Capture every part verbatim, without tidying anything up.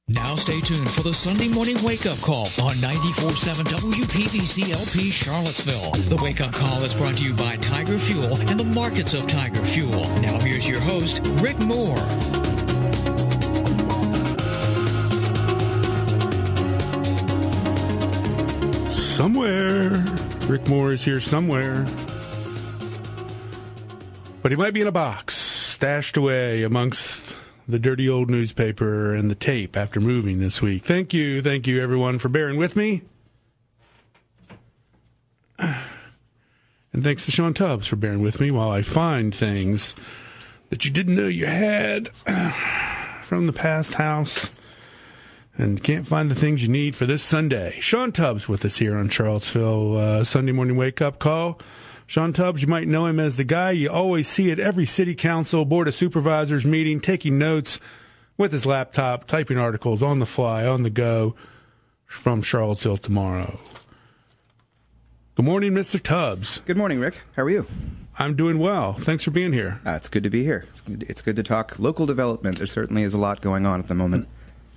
Now stay tuned for the Sunday morning wake-up call on ninety-four point seven W P V C L P Charlottesville. The wake-up call is brought to you by Tiger Fuel and the markets of Tiger Fuel. Now here's your host, Rick Moore. Somewhere, Rick Moore is here somewhere. But he might be in a box, stashed away amongst the dirty old newspaper and the tape after moving this week. Thank you, thank you, everyone, for bearing with me. And thanks to Sean Tubbs for bearing with me while I find things that you didn't know you had from the past house and can't find the things you need for this Sunday. Sean Tubbs with us here on Charlottesville uh, Sunday Morning Wake Up Call. Sean Tubbs, you might know him as the guy you always see at every city council, board of supervisors meeting, taking notes with his laptop, typing articles on the fly, on the go from Charlottesville Tomorrow. Good morning, Mister Tubbs. Good morning, Rick. How are you? I'm doing well. Thanks for being here. Uh, it's good to be here. It's good, it's good to talk local development. There certainly is a lot going on at the moment.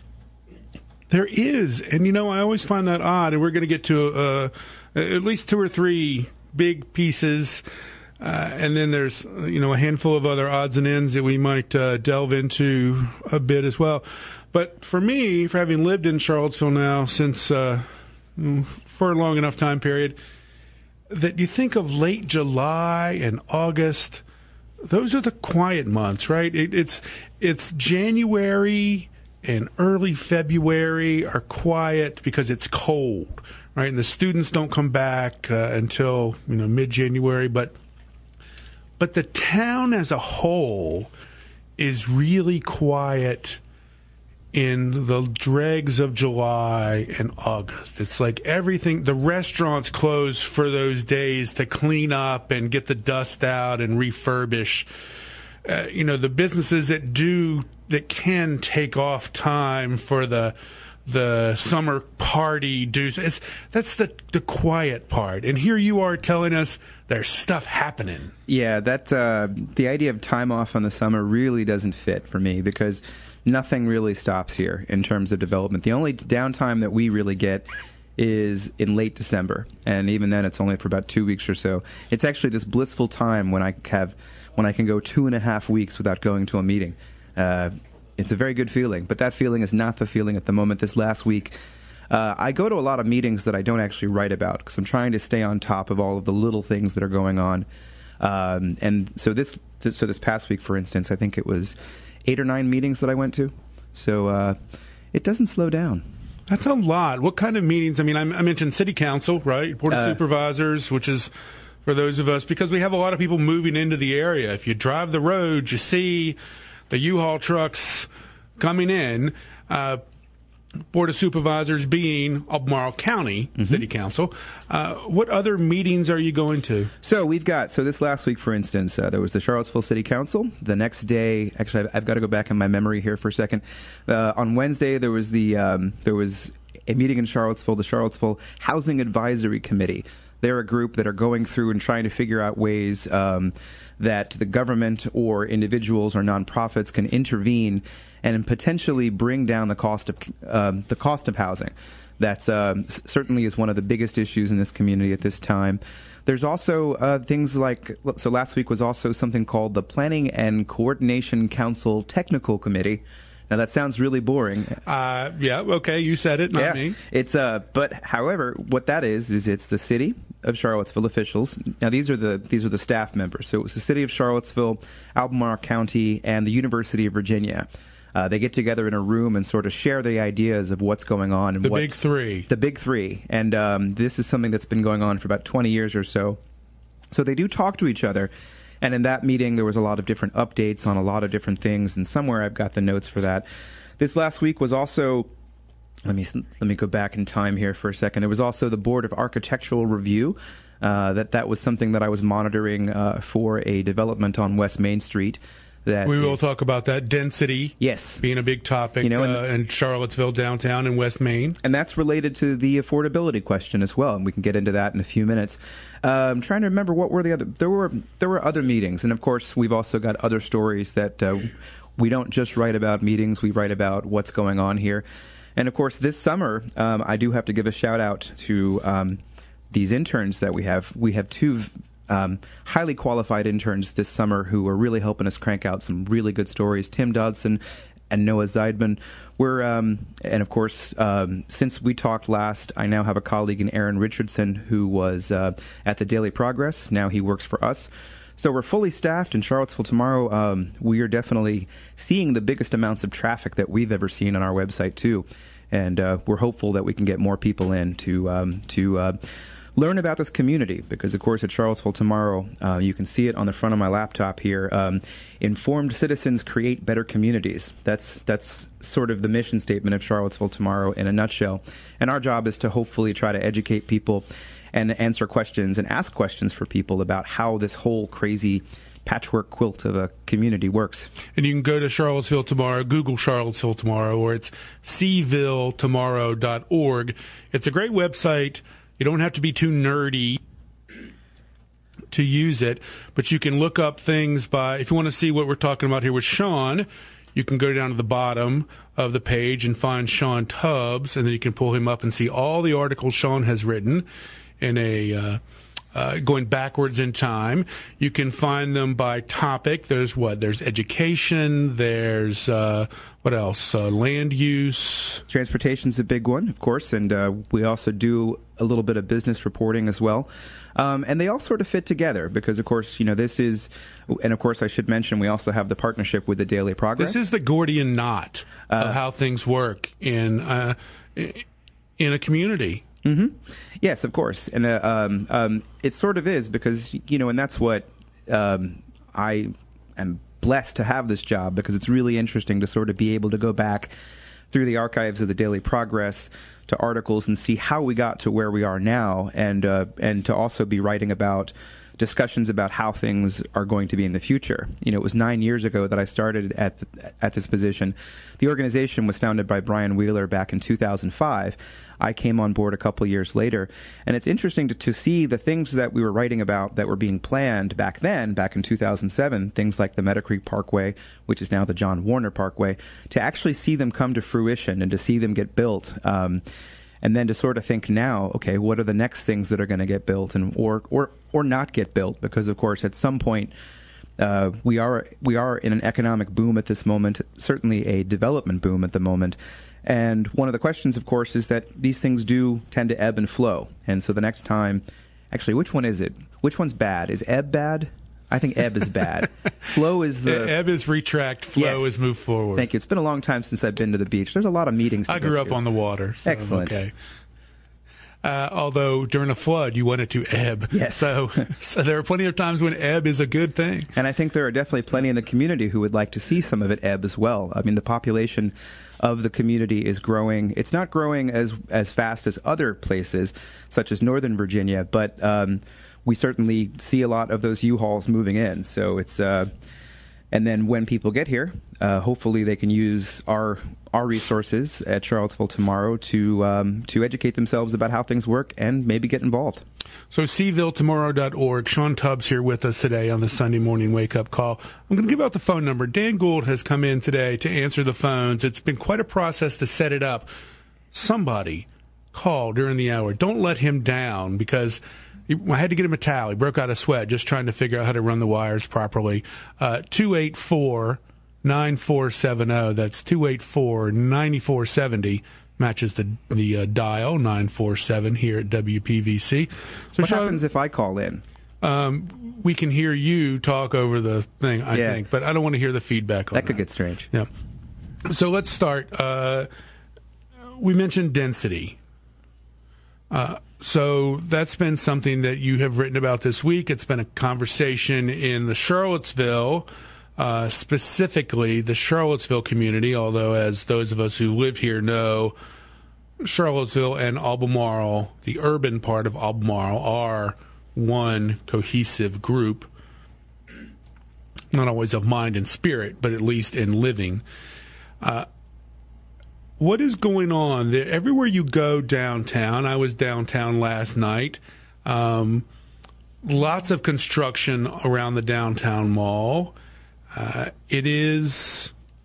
There is. And, you know, I always find that odd, and we're going to get to uh, at least two or three big pieces, uh, and then there's, you know, a handful of other odds and ends that we might uh, delve into a bit as well. But for me, for having lived in Charlottesville now since uh, for a long enough time period, that you think of late July and August, those are the quiet months, right? It, it's it's January and early February are quiet because it's cold. Right, and the students don't come back uh, until, you know, mid-January, but but the town as a whole is really quiet in the dregs of July and August. It's like everything, the restaurants close for those days to clean up and get the dust out and refurbish. Uh, you know, the businesses that do, that can take off time for the the summer party dues. It's, that's the the quiet part. And here you are telling us there's stuff happening. Yeah, that uh, the idea of time off on the summer really doesn't fit for me because nothing really stops here in terms of development. The only downtime that we really get is in late December, and even then it's only for about two weeks or so. It's actually this blissful time when I have when I can go two and a half weeks without going to a meeting. Uh, It's a very good feeling, but that feeling is not the feeling at the moment. This last week, uh, I go to a lot of meetings that I don't actually write about because I'm trying to stay on top of all of the little things that are going on. Um, and so this, this, so this past week, for instance, I think it was eight or nine meetings that I went to. So uh, it doesn't slow down. That's a lot. What kind of meetings? I mean, I, I mentioned city council, right? Board of uh, supervisors, which is for those of us, because we have a lot of people moving into the area. If you drive the road, you see the U-Haul trucks coming in, uh, Board of Supervisors being Albemarle County mm-hmm. City Council. Uh, what other meetings are you going to? So we've got, so this last week, for instance, uh, there was the Charlottesville City Council. The next day, actually, I've, I've got to go back in my memory here for a second. Uh, on Wednesday, there was the um, there was a meeting in Charlottesville, the Charlottesville Housing Advisory Committee. They're a group that are going through and trying to figure out ways um, that the government or individuals or nonprofits can intervene and potentially bring down the cost of um, the cost of housing. That's um, certainly is one of the biggest issues in this community at this time. There's also uh, things like, so last week was also something called the Planning and Coordination Council Technical Committee. Now that sounds really boring. Uh, yeah, okay, you said it, not yeah, me. It's uh, but however, what that is is it's the city of Charlottesville officials. Now these are the these are the staff members. So it was the city of Charlottesville, Albemarle County, and the University of Virginia. Uh, they get together in a room and sort of share the ideas of what's going on. And the what, big three. The big three, and um, this is something that's been going on for about twenty years or so. So they do talk to each other. And in that meeting, there was a lot of different updates on a lot of different things, and somewhere I've got the notes for that. This last week was also, let me let me go back in time here for a second. There was also the Board of Architectural Review. Uh, that that was something that I was monitoring uh, for a development on West Main Street. That we will is, talk about that density, yes, being a big topic, you know, and, uh, in Charlottesville downtown and West Main, and that's related to the affordability question as well. And we can get into that in a few minutes. Uh, I'm trying to remember what were the other. There were there were other meetings, and of course we've also got other stories that uh, we don't just write about meetings, we write about what's going on here. And, of course, this summer, um, I do have to give a shout-out to um, these interns that we have. We have two um, highly qualified interns this summer who are really helping us crank out some really good stories. Tim Dodson and Noah Zeidman. We're, um, and, of course, um, since we talked last, I now have a colleague in Aaron Richardson who was uh, at the Daily Progress. Now he works for us. So we're fully staffed in Charlottesville tomorrow. Um, we are definitely seeing the biggest amounts of traffic that we've ever seen on our website, too. And uh, we're hopeful that we can get more people in to um, to uh, learn about this community. Because, of course, at Charlottesville tomorrow, uh, you can see it on the front of my laptop here. Um, Informed citizens create better communities. That's that's sort of the mission statement of Charlottesville tomorrow in a nutshell. And our job is to hopefully try to educate people and answer questions and ask questions for people about how this whole crazy patchwork quilt of a community works. And you can go to Charlottesville tomorrow, Google Charlottesville tomorrow, or it's c ville tomorrow dot org. It's a great website. You don't have to be too nerdy to use it, but you can look up things by, if you want to see what we're talking about here with Sean, you can go down to the bottom of the page and find Sean Tubbs, and then you can pull him up and see all the articles Sean has written in a uh, uh, going backwards in time. You can find them by topic. There's what? There's education. There's uh, what else? Uh, land use. Transportation's a big one, of course, and uh, we also do a little bit of business reporting as well. Um, and they all sort of fit together because, of course, you know, this is, and of course, I should mention we also have the partnership with the Daily Progress. This is the Gordian knot uh, of how things work in uh, in a community. Mm-hmm. Yes, of course. And uh, um, um, it sort of is because, you know, and that's what um, I am blessed to have this job because it's really interesting to sort of be able to go back through the archives of the Daily Progress to articles and see how we got to where we are now, and uh, and to also be writing about discussions about how things are going to be in the future. You know, it was nine years ago that I started at the, at this position. The organization was founded by Brian Wheeler back in two thousand five. I came on board a couple years later, and it's interesting to, to see the things that we were writing about that were being planned back then, back in two thousand seven, things like the Meadow Creek Parkway, which is now the John Warner Parkway, to actually see them come to fruition and to see them get built. Um, And then to sort of think now, okay, what are the next things that are going to get built and or or or not get built? Because of course, at some point, uh, we are we are in an economic boom at this moment, certainly a development boom at the moment. And one of the questions, of course, is that these things do tend to ebb and flow. And so the next time, actually, which one is it? Which one's bad? Is ebb bad? I think ebb is bad. Flow is the... Ebb is retract, flow yes. is move forward. Thank you. It's been a long time since I've been to the beach. There's a lot of meetings to I grew go up to. on the water. So Excellent. Okay. Uh, although during a flood, you want it to ebb. Yes. So, so there are plenty of times when ebb is a good thing. And I think there are definitely plenty in the community who would like to see some of it ebb as well. I mean, the population of the community is growing. It's not growing as as fast as other places, such as Northern Virginia, but um, we certainly see a lot of those U-Hauls moving in. So it's, uh, and then when people get here, uh, hopefully they can use our our resources at Charlottesville tomorrow to um, to educate themselves about how things work and maybe get involved. So c ville tomorrow dot org. Sean Tubbs here with us today on the Sunday Morning Wake Up Call. I'm going to give out the phone number. Dan Gould has come in today to answer the phones. It's been quite a process to set it up. Somebody call during the hour. Don't let him down because I had to get him a towel. He broke out a sweat just trying to figure out how to run the wires properly. Uh, two eight four, nine four seven zero. That's two eight four, nine four seven zero. Matches the the uh, dial, nine four seven here at W P V C. So what Sean, happens if I call in? Um, we can hear you talk over the thing, I yeah. think, but I don't want to hear the feedback on that. That could get strange. Yeah. So let's start. Uh, we mentioned density. Uh, so that's been something that you have written about this week. It's been a conversation in the Charlottesville, uh, specifically the Charlottesville community, although as those of us who live here know, Charlottesville and Albemarle, the urban part of Albemarle, are one cohesive group, not always of mind and spirit, but at least in living. Uh, what is going on there? Everywhere you go downtown, I was downtown last night, um, lots of construction around the downtown mall. Uh, it is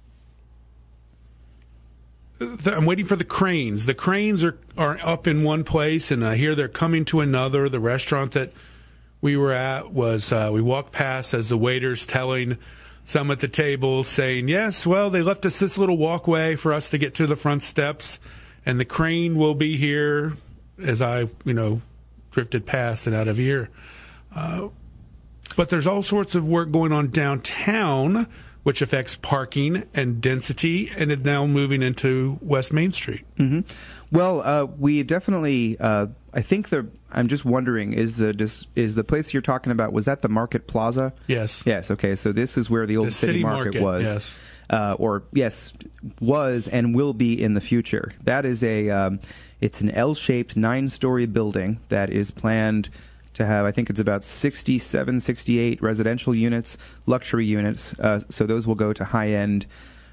I'm waiting for the cranes. The cranes are, are up in one place, and I hear they're coming to another. The restaurant that we were at was, uh, we walked past as the waiter's telling some at the table, saying, yes, well, they left us this little walkway for us to get to the front steps, and the crane will be here as I, you know, drifted past and out of ear. Uh, but there's all sorts of work going on downtown, which affects parking and density, and it's now moving into West Main Street. Mm-hmm. Well, uh, we definitely, uh, I think the, I'm just wondering, is the is the place you're talking about, was that the Market Plaza? Yes. Yes, okay, so this is where the old the City, City Market, Market was. Yes. Uh, or, yes, was and will be in the future. That is a, um, it's an L-shaped nine-story building that is planned to have, I think it's about sixty-seven, sixty-eight residential units, luxury units. Uh, so those will go to high-end.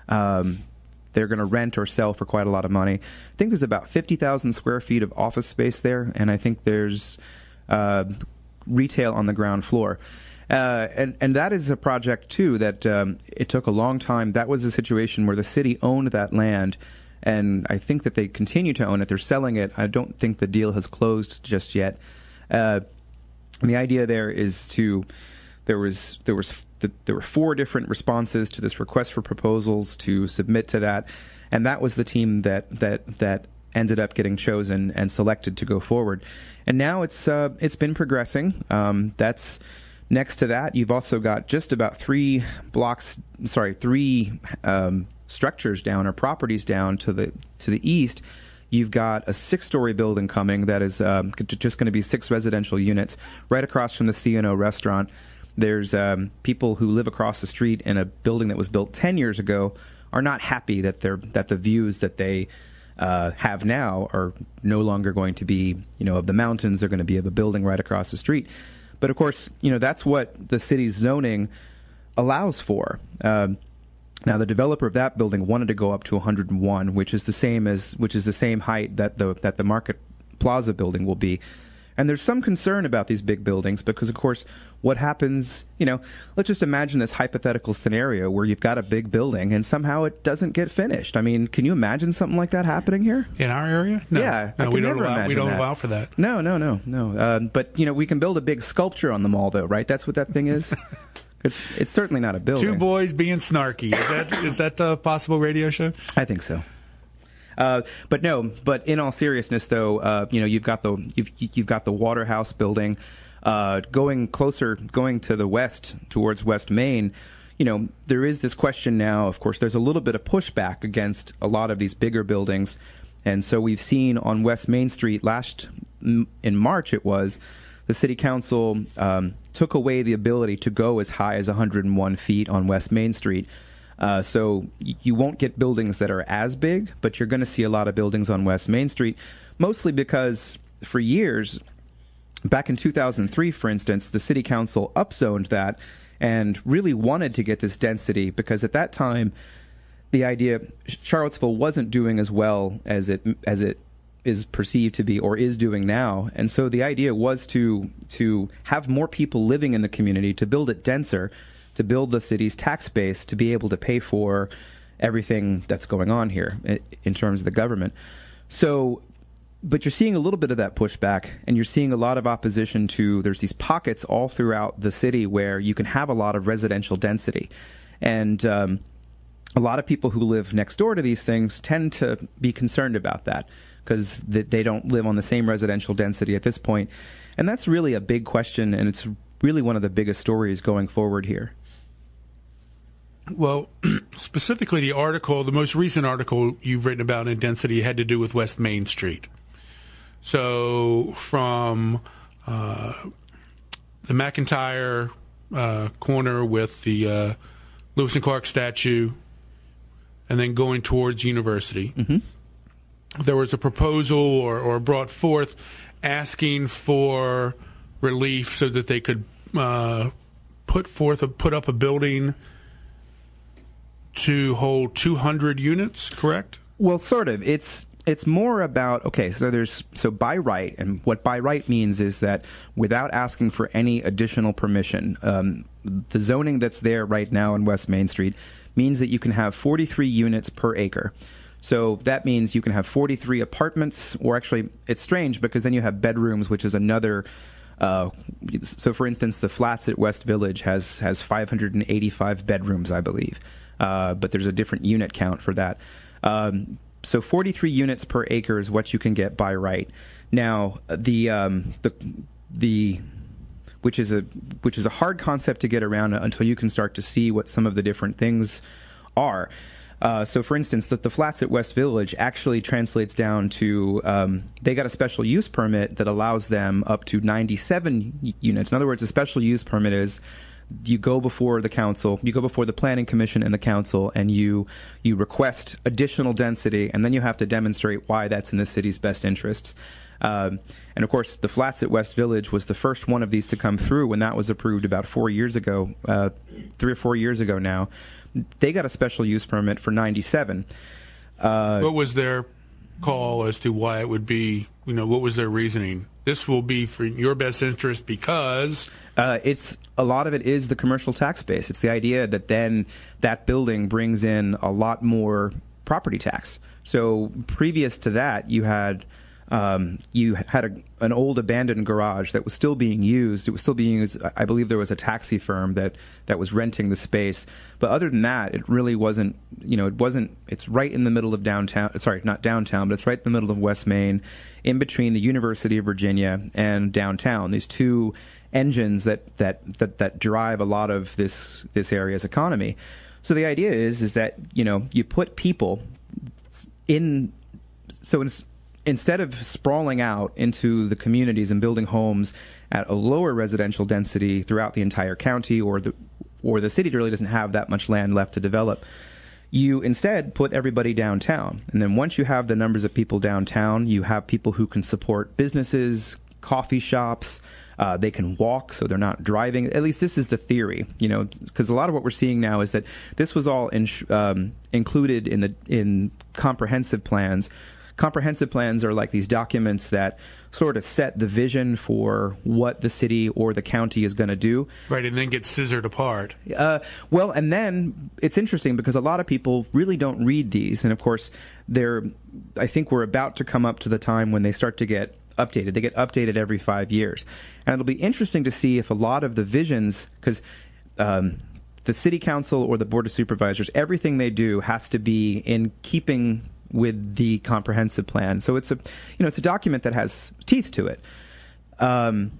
Um, they're going to rent or sell for quite a lot of money. I think there's about fifty thousand square feet of office space there, and I think there's uh, retail on the ground floor. Uh, and, and that is a project, too, that um, it took a long time. That was a situation where the city owned that land, and I think that they continue to own it. They're selling it. I don't think the deal has closed just yet. Uh, And the idea there is to, there was there was there were four different responses to this request for proposals to submit to that, and that was the team that that that ended up getting chosen and selected to go forward. And now it's uh, it's been progressing. Um, that's next to that. You've also got just about three blocks, sorry, three um, structures down or properties down to the to the east. You've got a six-story building coming that is um, just going to be six residential units right across from the C and O restaurant. There's um, people who live across the street in a building that was built ten years ago are not happy that they're that the views that they uh, have now are no longer going to be, you know, of the mountains. They're going to be of a building right across the street. But of course, you know, that's what the city's zoning allows for. Um, Now, the developer of that building wanted to go up to one hundred one, which is the same as which is the same height that the that the Market Plaza building will be. And there's some concern about these big buildings because, of course, what happens, you know, let's just imagine this hypothetical scenario where you've got a big building and somehow it doesn't get finished. I mean, can you imagine something like that happening here? In our area? No. Yeah, no, I we can don't never allow. imagine We don't that. allow for that. No, no, no, no. Uh, but you know, we can build a big sculpture on the mall, though, right? That's what that thing is. It's it's certainly not a building. Two boys being snarky. Is that is that a possible radio show? I think so. Uh, but no. But in all seriousness, though, uh, you know, you've got the you've you've got the Waterhouse building uh, going closer, going to the west towards West Main. You know, there is this question now. Of course, there's a little bit of pushback against a lot of these bigger buildings, and so we've seen on West Main Street last in March it was. The city council um, took away the ability to go as high as one hundred one feet on West Main Street. Uh, so y- you won't get buildings that are as big, but you're going to see a lot of buildings on West Main Street, mostly because for years, back in two thousand three, for instance, the city council upzoned that and really wanted to get this density because at that time, the idea Charlottesville wasn't doing as well as it as it is perceived to be or is doing now. And so the idea was to to have more people living in the community, to build it denser, to build the city's tax base, to be able to pay for everything that's going on here in terms of the government. So, but you're seeing a little bit of that pushback, and you're seeing a lot of opposition to, there's these pockets all throughout the city where you can have a lot of residential density. And um, a lot of people who live next door to these things tend to be concerned about that, because they don't live on the same residential density at this point. And that's really a big question, and it's really one of the biggest stories going forward here. Well, specifically the article, the most recent article you've written about in density had to do with West Main Street. So from uh, the McIntyre uh, corner with the uh, Lewis and Clark statue and then going towards University, mm-hmm. there was a proposal or, or brought forth asking for relief so that they could uh, put forth a, put up a building to hold two hundred units, correct? Well, sort of. It's it's more about, okay, so there's so by right, and what by right means is that without asking for any additional permission, um, the zoning that's there right now in West Main Street means that you can have forty-three units per acre. So that means you can have forty-three apartments, or actually, it's strange because then you have bedrooms, which is another. Uh, so, for instance, the Flats at West Village has has five hundred eighty-five bedrooms, I believe, uh, but there's a different unit count for that. Um, so, forty-three units per acre is what you can get by right. Now, the um, the the which is a which is a hard concept to get around until you can start to see what some of the different things are. Uh, so, for instance, that the Flats at West Village actually translates down to um, they got a special use permit that allows them up to ninety-seven units. In other words, a special use permit is you go before the council, you go before the planning commission and the council, and you you request additional density, and then you have to demonstrate why that's in the city's best interests. Um, and, of course, the Flats at West Village was the first one of these to come through when that was approved about four years ago, uh, three or four years ago now. They got a special use permit for ninety-seven. Uh, what was their call as to why it would be, you know, what was their reasoning? This will be for your best interest because... Uh, it's a lot of it is the commercial tax base. It's the idea that then that building brings in a lot more property tax. So previous to that, you had... Um, you had a, an old abandoned garage that was still being used. It was still being used. I believe there was a taxi firm that, that was renting the space. But other than that, it really wasn't, you know, it wasn't, it's right in the middle of downtown, sorry, not downtown, but it's right in the middle of West Main, in between the University of Virginia and downtown. These two engines that, that, that, that drive a lot of this, this area's economy. So the idea is, is that, you know, you put people in, so it's, instead of sprawling out into the communities and building homes at a lower residential density throughout the entire county, or the or the city really doesn't have that much land left to develop, you instead put everybody downtown. And then once you have the numbers of people downtown, you have people who can support businesses, coffee shops. Uh, they can walk, so they're not driving. At least this is the theory, you know, because a lot of what we're seeing now is that this was all in, um, included in the in comprehensive plans. Comprehensive plans are like these documents that sort of set the vision for what the city or the county is going to do. Right, and then get scissored apart. Uh, well, and then it's interesting because a lot of people really don't read these. And, of course, they're, I think we're about to come up to the time when they start to get updated. They get updated every five years. And it'll be interesting to see if a lot of the visions, because um, the city council or the board of supervisors, everything they do has to be in keeping with the comprehensive plan. So it's a, you know, it's a document that has teeth to it. Um,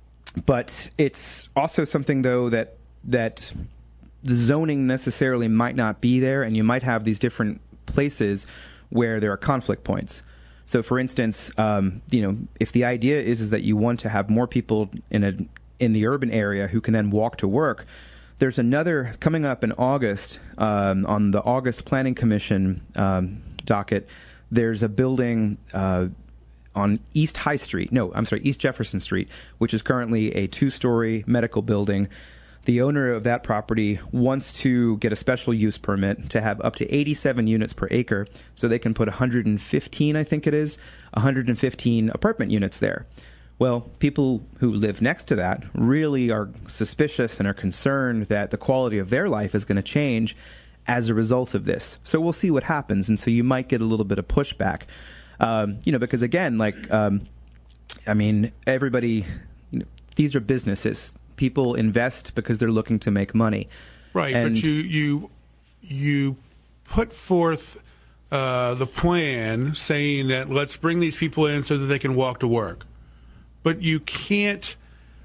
but it's also something, though, that that the zoning necessarily might not be there, and you might have these different places where there are conflict points. So, for instance, um, you know, if the idea is is that you want to have more people in a in the urban area who can then walk to work, there's another coming up in August um, on the August Planning Commission um, docket. There's a building uh, on East High Street. No, I'm sorry, East Jefferson Street, which is currently a two-story medical building. The owner of that property wants to get a special use permit to have up to eighty-seven units per acre, so they can put one hundred fifteen, I think it is, one hundred fifteen apartment units there. Well, people who live next to that really are suspicious and are concerned that the quality of their life is going to change as a result of this. So we'll see what happens, and so you might get a little bit of pushback. Um, you know, because again, like, um, I mean, everybody, you know, these are businesses. People invest because they're looking to make money. Right, and but you you you put forth uh, the plan saying that let's bring these people in so that they can walk to work. But you can't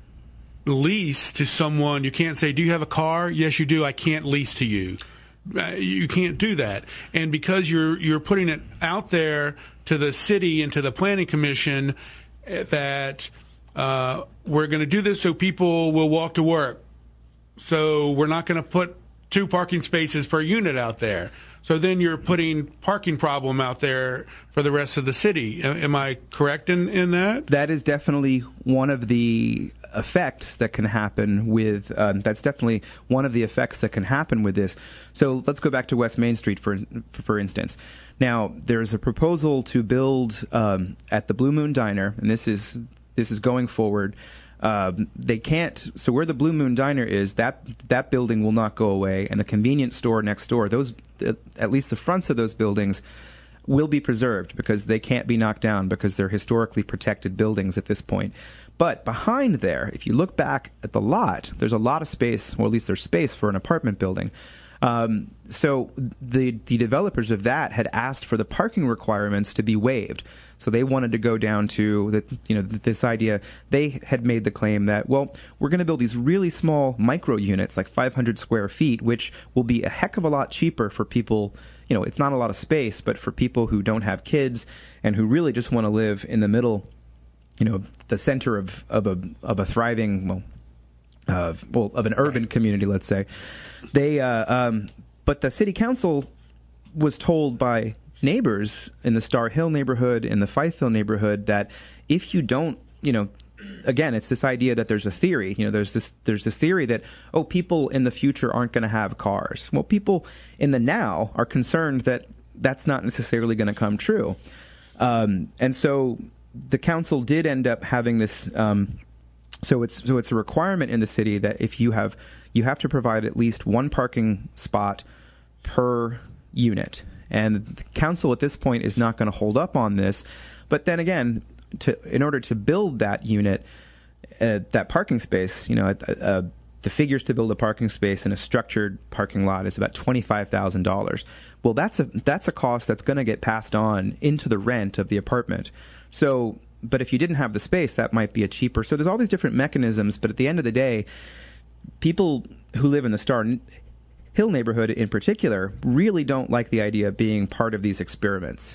lease to someone. You can't say, do you have a car? Yes, you do. I can't lease to you. You can't do that. And because you're you're putting it out there to the city and to the planning commission that uh, we're going to do this so people will walk to work. So we're not going to put two parking spaces per unit out there. So then you're putting parking problem out there for the rest of the city. Am I correct in, in that? That is definitely one of the effects that can happen with, um, that's definitely one of the effects that can happen with this. So let's go back to West Main Street, for for instance. Now, there's a proposal to build um, at the Blue Moon Diner, and this is this is going forward. Um, they can't, so where the Blue Moon Diner is, that that building will not go away, and the convenience store next door, those, at least the fronts of those buildings, will be preserved because they can't be knocked down because they're historically protected buildings at this point. But behind there, if you look back at the lot, there's a lot of space, or at least there's space for an apartment building. Um, so the the developers of that had asked for the parking requirements to be waived. So they wanted to go down to the, you know, this idea. They had made the claim that, well, we're going to build these really small micro units, like five hundred square feet, which will be a heck of a lot cheaper for people. You know, it's not a lot of space, but for people who don't have kids and who really just want to live in the middle, you know, the center of, of a of a thriving, well, of well, of an urban community, let's say. They, uh, um, but the city council was told by neighbors in the Star Hill neighborhood, in the Fifeville neighborhood, that if you don't, you know, again, it's this idea that there's a theory, you know, there's this there's this theory that, oh, people in the future aren't going to have cars. Well, people in the now are concerned that that's not necessarily going to come true. Um, and so the council did end up having this, um, so it's so it's a requirement in the city that if you have, you have to provide at least one parking spot per unit. And the council at this point is not going to hold up on this. But then again, to in order to build that unit, uh, that parking space, you know, uh, the figures to build a parking space in a structured parking lot is about twenty-five thousand dollars. Well, that's a that's a cost that's going to get passed on into the rent of the apartment. So, but if you didn't have the space, that might be a cheaper. So there's all these different mechanisms. But at the end of the day, people who live in the Star Hill neighborhood in particular really don't like the idea of being part of these experiments.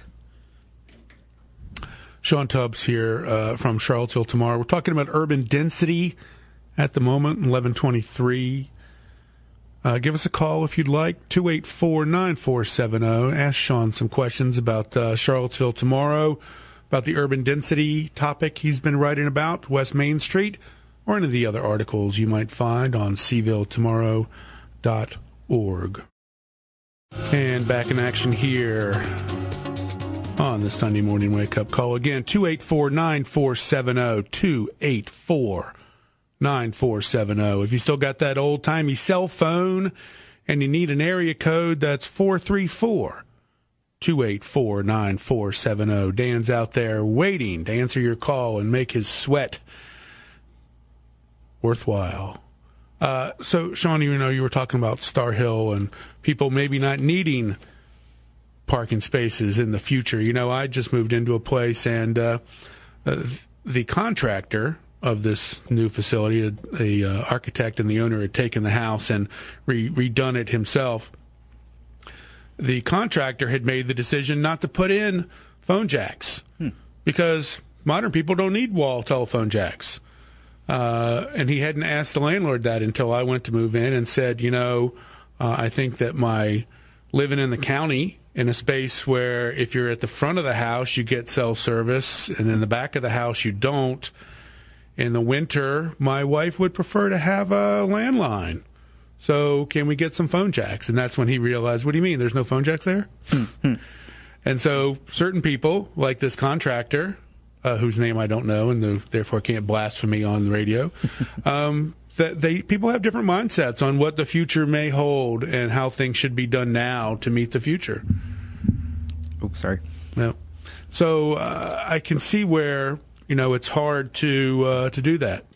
Sean Tubbs here uh, from Charlottesville Tomorrow. We're talking about urban density at the moment, eleven twenty-three. Uh, give us a call if you'd like, two eight four, nine four seven zero. Ask Sean some questions about uh, Charlottesville Tomorrow, about the urban density topic he's been writing about, West Main Street, or any of the other articles you might find on c ville tomorrow dot org. And back in action here on the Sunday Morning Wake Up Call. Again, two eight four, nine four seven zero, two eight four, nine four seven zero. If you still got that old-timey cell phone and you need an area code, that's four three four, two eight four, nine four seven zero. Dan's out there waiting to answer your call and make his sweat worthwhile. Uh, so, Sean, you know, you were talking about Star Hill and people maybe not needing parking spaces in the future. You know, I just moved into a place, and uh, uh, the contractor of this new facility, the uh, architect and the owner, had taken the house and re- redone it himself. The contractor had made the decision not to put in phone jacks hmm. because modern people don't need wall telephone jacks. Uh, and he hadn't asked the landlord that until I went to move in and said, you know, uh, I think that my living in the county in a space where if you're at the front of the house, you get cell service, and in the back of the house, you don't. In the winter, my wife would prefer to have a landline. So can we get some phone jacks? And that's when he realized, what do you mean? There's no phone jacks there? And so certain people, like this contractor, uh, whose name I don't know and the, therefore can't blaspheme on the radio, um, that they people have different mindsets on what the future may hold and how things should be done now to meet the future. Oops, sorry. No. So uh, I can see where, you know, it's hard to uh, to do that.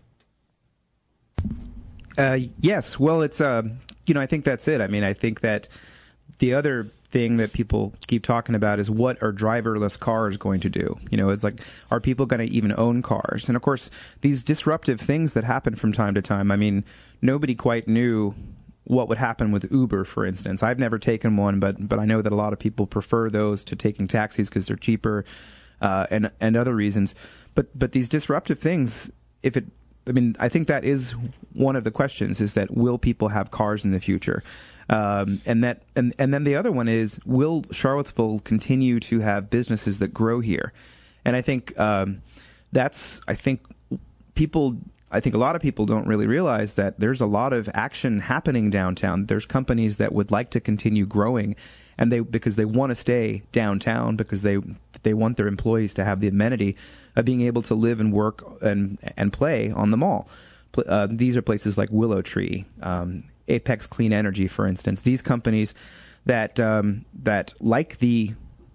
Uh, yes. Well, it's, uh, you know, I think that's it. I mean, I think that the other thing that people keep talking about is what are driverless cars going to do? You know, it's like, are people going to even own cars? And of course, these disruptive things that happen from time to time, I mean, nobody quite knew what would happen with Uber, for instance. I've never taken one, but but I know that a lot of people prefer those to taking taxis because they're cheaper uh, and, and other reasons. But but these disruptive things, if it, I mean, I think that is one of the questions, is that will people have cars in the future? Um, and that, and, and then the other one is, will Charlottesville continue to have businesses that grow here? And I think um, that's, I think people, I think a lot of people don't really realize that there's a lot of action happening downtown. There's companies that would like to continue growing, and they because they want to stay downtown because they they want their employees to have the amenity of being able to live and work and and play on the mall. Uh, these are places like Willow Tree, um, Apex Clean Energy, for instance. These companies that um, that like the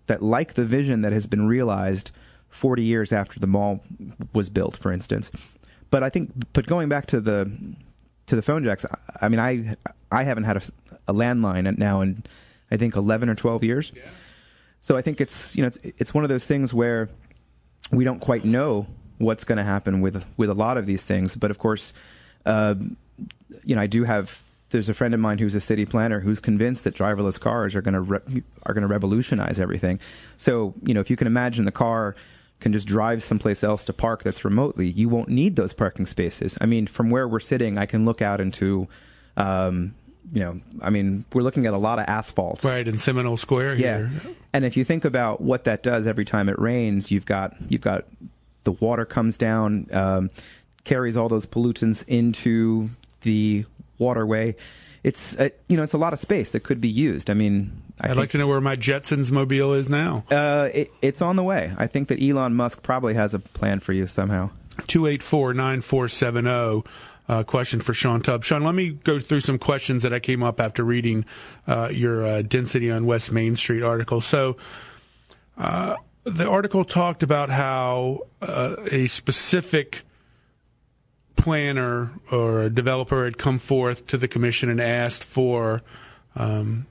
that like the vision that has been realized forty years after the mall was built, for instance. But I think, but going back to the to the phone jacks, I mean, I I haven't had a, a landline now in I think eleven or twelve years. Yeah. So I think it's, you know, it's it's one of those things where we don't quite know what's going to happen with with a lot of these things. But of course, uh, you know, I do have. There's a friend of mine who's a city planner who's convinced that driverless cars are going to re- are going to revolutionize everything. So, you know, if you can imagine the car can just drive someplace else to park that's remotely, you won't need those parking spaces. I mean, from where we're sitting, I can look out into, um, you know, I mean, we're looking at a lot of asphalt. Right, in Seminole Square here. Yeah. And if you think about what that does every time it rains, you've got you've got the water comes down, um, carries all those pollutants into the waterway. It's uh, you know, it's a lot of space that could be used. I mean, I I'd think, like to know where my Jetsons mobile is now. Uh, it, it's on the way. I think that Elon Musk probably has a plan for you somehow. two eight four, nine four seven zero. Uh, question for Sean Tubbs. Sean, let me go through some questions that I came up after reading uh, your uh, Density on West Main Street article. So uh, the article talked about how uh, a specific planner or a developer had come forth to the commission and asked for, um,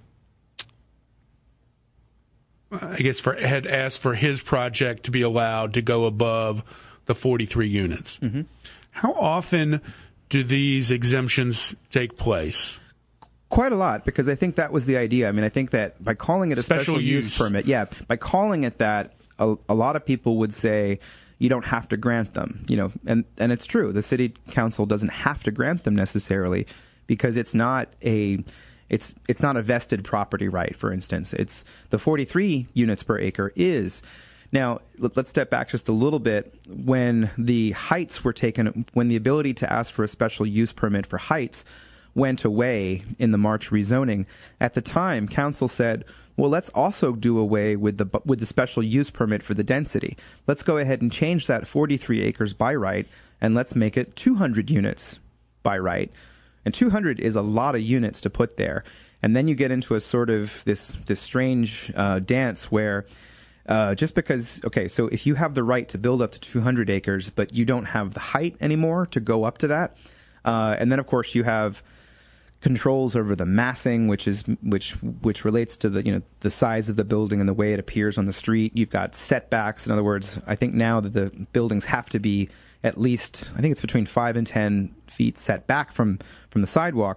I guess, for had asked for his project to be allowed to go above the forty-three units. Mm-hmm. How often do these exemptions take place? Quite a lot, because I think that was the idea. I mean, I think that by calling it a special, special use. use permit, yeah, by calling it that, a, a lot of people would say, you don't have to grant them, you know, and, and it's true. The city council doesn't have to grant them necessarily, because it's not a it's it's not a vested property right. For instance, it's the forty-three units per acre is. Now, let, let's step back just a little bit. When the heights were taken, when the ability to ask for a special use permit for heights went away in the March rezoning, at the time, council said, well, let's also do away with the with the special use permit for the density. Let's go ahead and change that forty-three acres by right, and let's make it two hundred units by right. And two hundred is a lot of units to put there. And then you get into a sort of this this strange uh, dance where uh, just because, okay, so if you have the right to build up to two hundred acres, but you don't have the height anymore to go up to that, uh, and then, of course, you have controls over the massing, which is which which relates to the you know the size of the building and the way it appears on the street. You've got setbacks. In other words, I think now that the buildings have to be at least, I think it's between five and ten feet set back from from the sidewalk.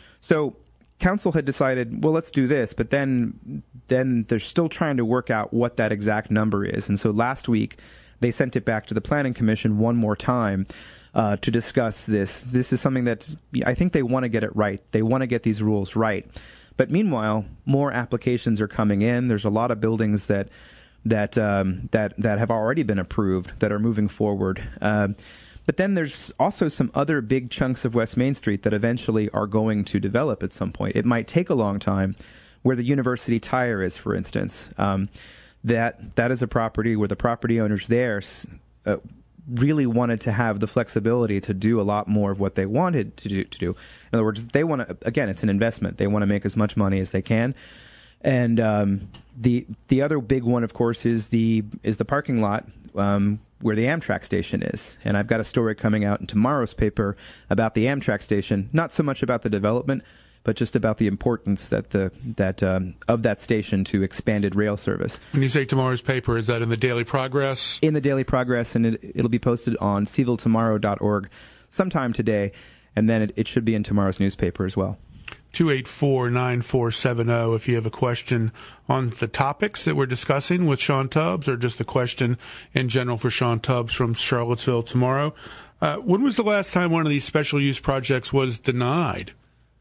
So council had decided, well, let's do this, but then then they're still trying to work out what that exact number is. And so last week they sent it back to the Planning Commission one more time. Uh, to discuss this. This is something that I think they want to get it right. They want to get these rules right. But meanwhile, more applications are coming in. There's a lot of buildings that that um, that that have already been approved that are moving forward. Uh, but then there's also some other big chunks of West Main Street that eventually are going to develop at some point. It might take a long time. Where the University Tire is, for instance, um, that that is a property where the property owners there Uh, really wanted to have the flexibility to do a lot more of what they wanted to do. To do. In other words, they want to, again, it's an investment. They want to make as much money as they can. And um, the the other big one, of course, is the is the parking lot um, where the Amtrak station is. And I've got a story coming out in tomorrow's paper about the Amtrak station, not so much about the development, but just about the importance that the that um, of that station to expanded rail service. When you say tomorrow's paper, is that in the Daily Progress? In the Daily Progress, and it, it'll be posted on seville tomorrow dot org sometime today, and then it, it should be in tomorrow's newspaper as well. two eight four, nine four seven zero if you have a question on the topics that we're discussing with Sean Tubbs, or just a question in general for Sean Tubbs from Charlottesville Tomorrow. Uh, when was the last time one of these special use projects was denied?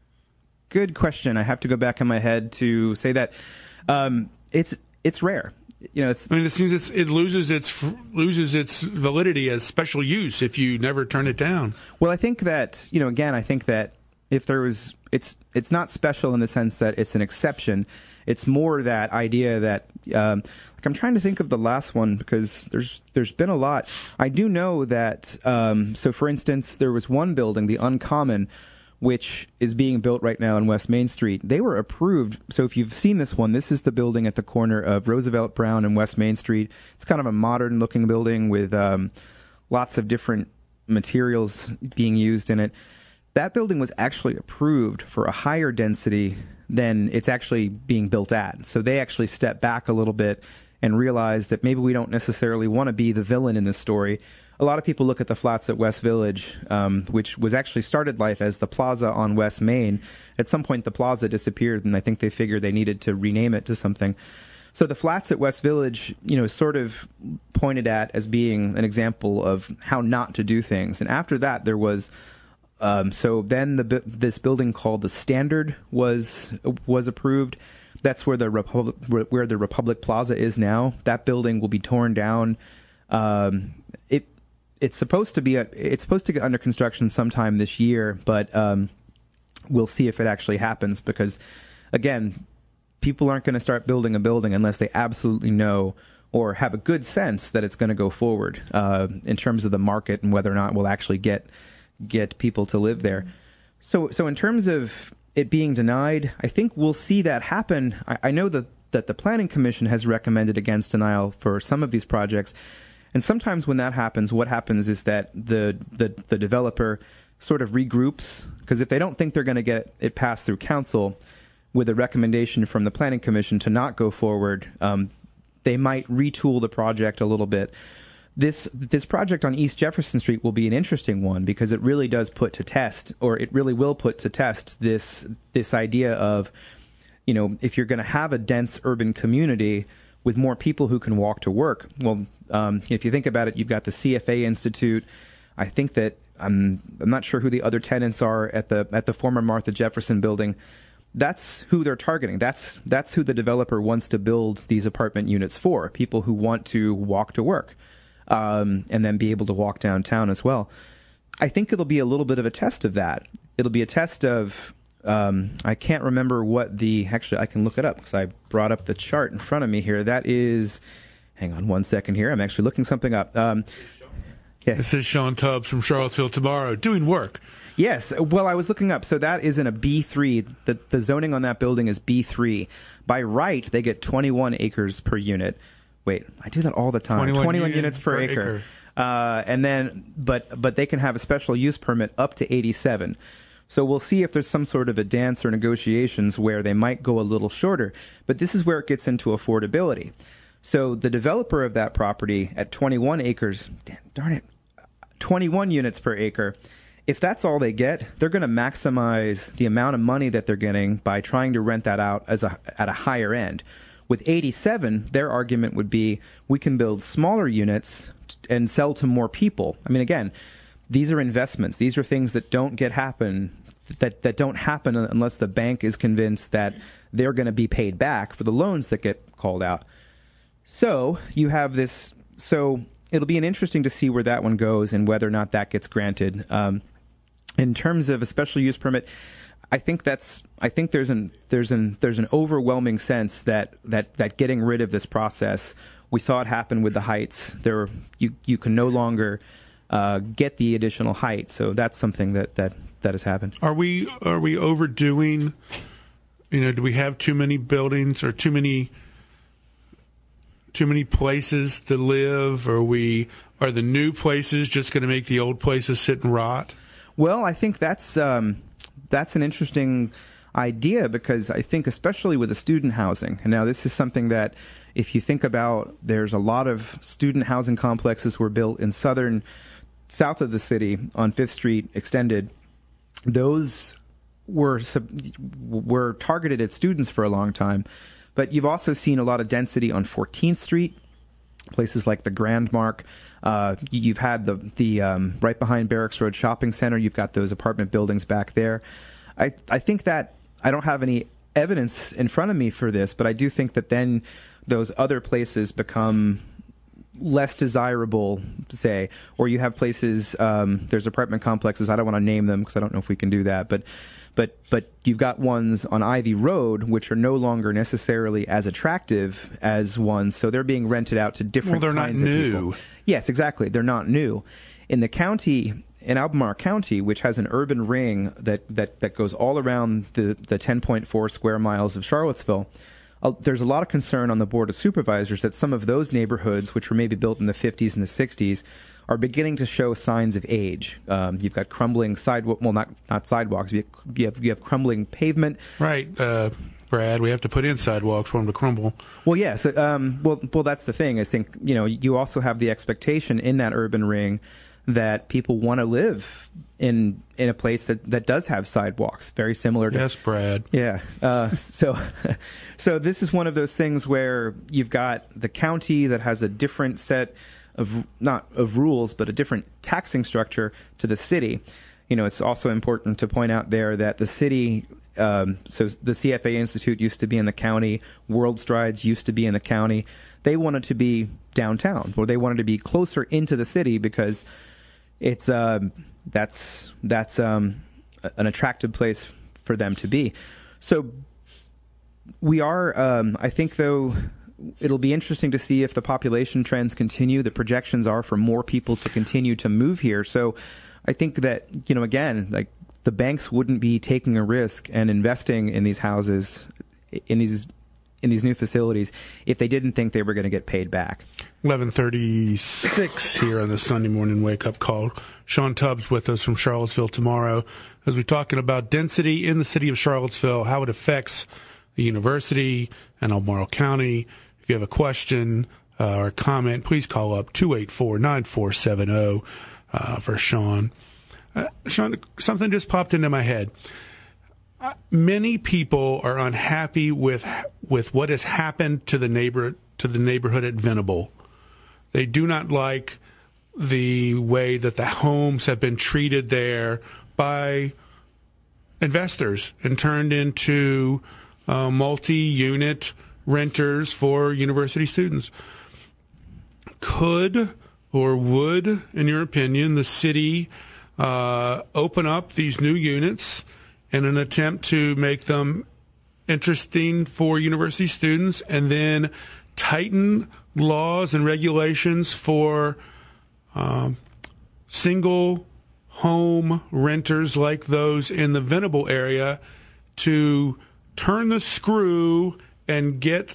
Good question. I have to go back in my head to say that um, it's it's rare. You know, it's. I mean, it seems it's, it loses its loses its validity as special use if you never turn it down. Well, I think that you know, again, I think that if there was, it's it's not special in the sense that it's an exception. It's more that idea that um, like I'm trying to think of the last one because there's there's been a lot. I do know that. Um, so, for instance, there was one building, the Uncommon, which is being built right now on West Main Street. They were approved. So if you've seen this one, this is the building at the corner of Roosevelt Brown and West Main Street. It's kind of a modern-looking building with um, lots of different materials being used in it. That building was actually approved for a higher density than it's actually being built at. So they actually stepped back a little bit and realized that maybe we don't necessarily want to be the villain in this story. A lot of people look at the flats at West Village, um, which was actually started life as the Plaza on West Main. At some point, the Plaza disappeared, and I think they figured they needed to rename it to something. So the flats at West Village, you know, sort of pointed at as being an example of how not to do things. And after that, there was... Um, so then the, this building called the Standard was was approved. That's where the Republic, where the Republic Plaza is now. That building will be torn down. Um, it it's supposed to be a, it's supposed to get under construction sometime this year, but um, we'll see if it actually happens. Because again, people aren't going to start building a building unless they absolutely know or have a good sense that it's going to go forward uh, in terms of the market and whether or not we'll actually get. get people to live there. So so in terms of it being denied, I think we'll see that happen. I, I know that, that the Planning Commission has recommended against denial for some of these projects. And sometimes when that happens, what happens is that the the, the developer sort of regroups, because if they don't think they're going to get it passed through council with a recommendation from the Planning Commission to not go forward, um, they might retool the project a little bit. This this project on East Jefferson Street will be an interesting one because it really does put to test, or it really will put to test this this idea of, you know, if you're going to have a dense urban community with more people who can walk to work. Well, um, if you think about it, you've got the C F A Institute. I think that I'm I'm not sure who the other tenants are at the at the former Martha Jefferson building. That's who they're targeting. That's that's who the developer wants to build these apartment units for. People who want to walk to work. Um, and then be able to walk downtown as well. I think it'll be a little bit of a test of that. It'll be a test of, um, I can't remember what the, actually I can look it up because I brought up the chart in front of me here. That is, hang on one second here. I'm actually looking something up. Um, yeah. This is Sean Tubbs from Charlottesville Tomorrow doing work. Yes. Well, I was looking up. So that is in a B three. The, the zoning on that building is B three. By right, they get twenty-one acres per unit. Wait, I do that all the time. twenty-one, twenty-one units, units per, per acre. acre. Uh, and then, but but they can have a special use permit up to eighty-seven. So we'll see if there's some sort of a dance or negotiations where they might go a little shorter. But this is where it gets into affordability. So the developer of that property at twenty-one acres, damn, darn it, twenty-one units per acre, if that's all they get, they're going to maximize the amount of money that they're getting by trying to rent that out as a, at a higher end. With eighty-seven, their argument would be we can build smaller units and sell to more people. I mean, again, these are investments. These are things that don't get happen that, that don't happen unless the bank is convinced that they're going to be paid back for the loans that get called out. So you have this. So it'll be an interesting to see where that one goes and whether or not that gets granted. Um, in terms of a special use permit, I think that's. I think there's an there's an there's an overwhelming sense that that that getting rid of this process. We saw it happen with the Heights. There, you you can no longer uh, get the additional height. So that's something that, that that has happened. Are we are we overdoing? You know, do we have too many buildings or too many too many places to live? Are we are the new places just going to make the old places sit and rot? Well, I think that's. Um, That's an interesting idea because I think especially with the student housing, and now this is something that if you think about, there's a lot of student housing complexes were built in southern, south of the city on Fifth Street Extended. Those were were targeted at students for a long time, but you've also seen a lot of density on fourteenth Street, places like the Grand Mark. Uh, you've had the the um, right behind Barracks Road Shopping Center. You've got those apartment buildings back there. I I think that I don't have any evidence in front of me for this, but I do think that then those other places become less desirable, say, or you have places. Um, there's apartment complexes. I don't want to name them because I don't know if we can do that, but. But but you've got ones on Ivy Road which are no longer necessarily as attractive as ones, so they're being rented out to different well, they're kinds not of new. people. Yes, exactly. They're not new. In the county, in Albemarle County, which has an urban ring that, that, that goes all around the, the ten point four square miles of Charlottesville, uh, there's a lot of concern on the Board of Supervisors that some of those neighborhoods, which were maybe built in the fifties and the sixties, are beginning to show signs of age. Um, you've got crumbling sidewalk, well, not not sidewalks. You have you have crumbling pavement. Right, uh, Brad. We have to put in sidewalks for them to crumble. Well, yes. Um, well, well, that's the thing. I think you know you also have the expectation in that urban ring that people want to live in in a place that, that does have sidewalks, very similar to... Yes, Brad. Yeah. Uh, so so this is one of those things where you've got the county that has a different set of, not of rules, but a different taxing structure to the city. You know, it's also important to point out there that the city... Um, so the C F A Institute used to be in the county. World Strides used to be in the county. They wanted to be downtown, or they wanted to be closer into the city because it's uh, that's that's um, an attractive place for them to be. So we are, um, I think, though, it'll be interesting to see if the population trends continue. The projections are for more people to continue to move here. So I think that, you know, again, like, the banks wouldn't be taking a risk and investing in these houses, in these in these new facilities, if they didn't think they were going to get paid back. eleven thirty-six here on the Sunday morning wake-up call. Sean Tubbs with us from Charlottesville tomorrow as we're talking about density in the city of Charlottesville, how it affects the university and Albemarle County. If you have a question uh, or comment, please call up two eight four, nine four seven zero uh, for Sean. Uh, Sean, something just popped into my head. Uh, many people are unhappy with with what has happened to the neighbor to the neighborhood at Venable. They do not like the way that the homes have been treated there by investors and turned into uh, multi-unit renters for university students. Could or would, in your opinion, the city Uh, open up these new units in an attempt to make them interesting for university students, and then tighten laws and regulations for um, single home renters like those in the Venable area to turn the screw and get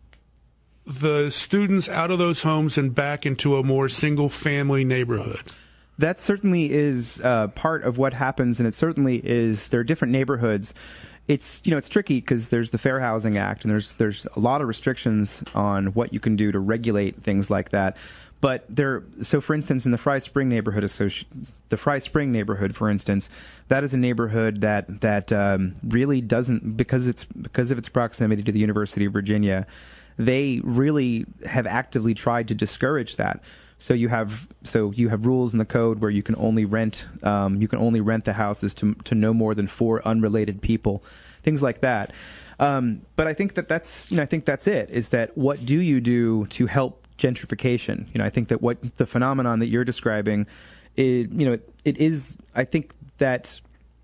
the students out of those homes and back into a more single-family neighborhood? That certainly is uh, part of what happens, and it certainly is. There are different neighborhoods. It's you know it's tricky because there's the Fair Housing Act, and there's there's a lot of restrictions on what you can do to regulate things like that. But there, so for instance, in the Fry Spring neighborhood associ- the Fry Spring neighborhood, for instance, that is a neighborhood that that um, really doesn't because it's because of its proximity to the University of Virginia. They really have actively tried to discourage that. So you have so you have rules in the code where you can only rent um, you can only rent the houses to to no more than four unrelated people, things like that. Um, but I think that that's you know I think that's it. Is that what do you do to help gentrification? You know I think that what the phenomenon that you're describing, it, you know it, it is. I think that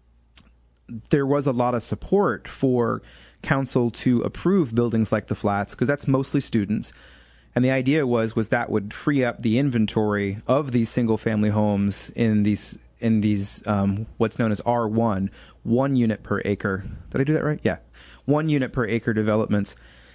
there was a lot of support for council to approve buildings like the flats because that's mostly students. And the idea was was that would free up the inventory of these single-family homes in these in these um, what's known as R one, one unit per acre. Did I do that right? Yeah, one unit per acre developments.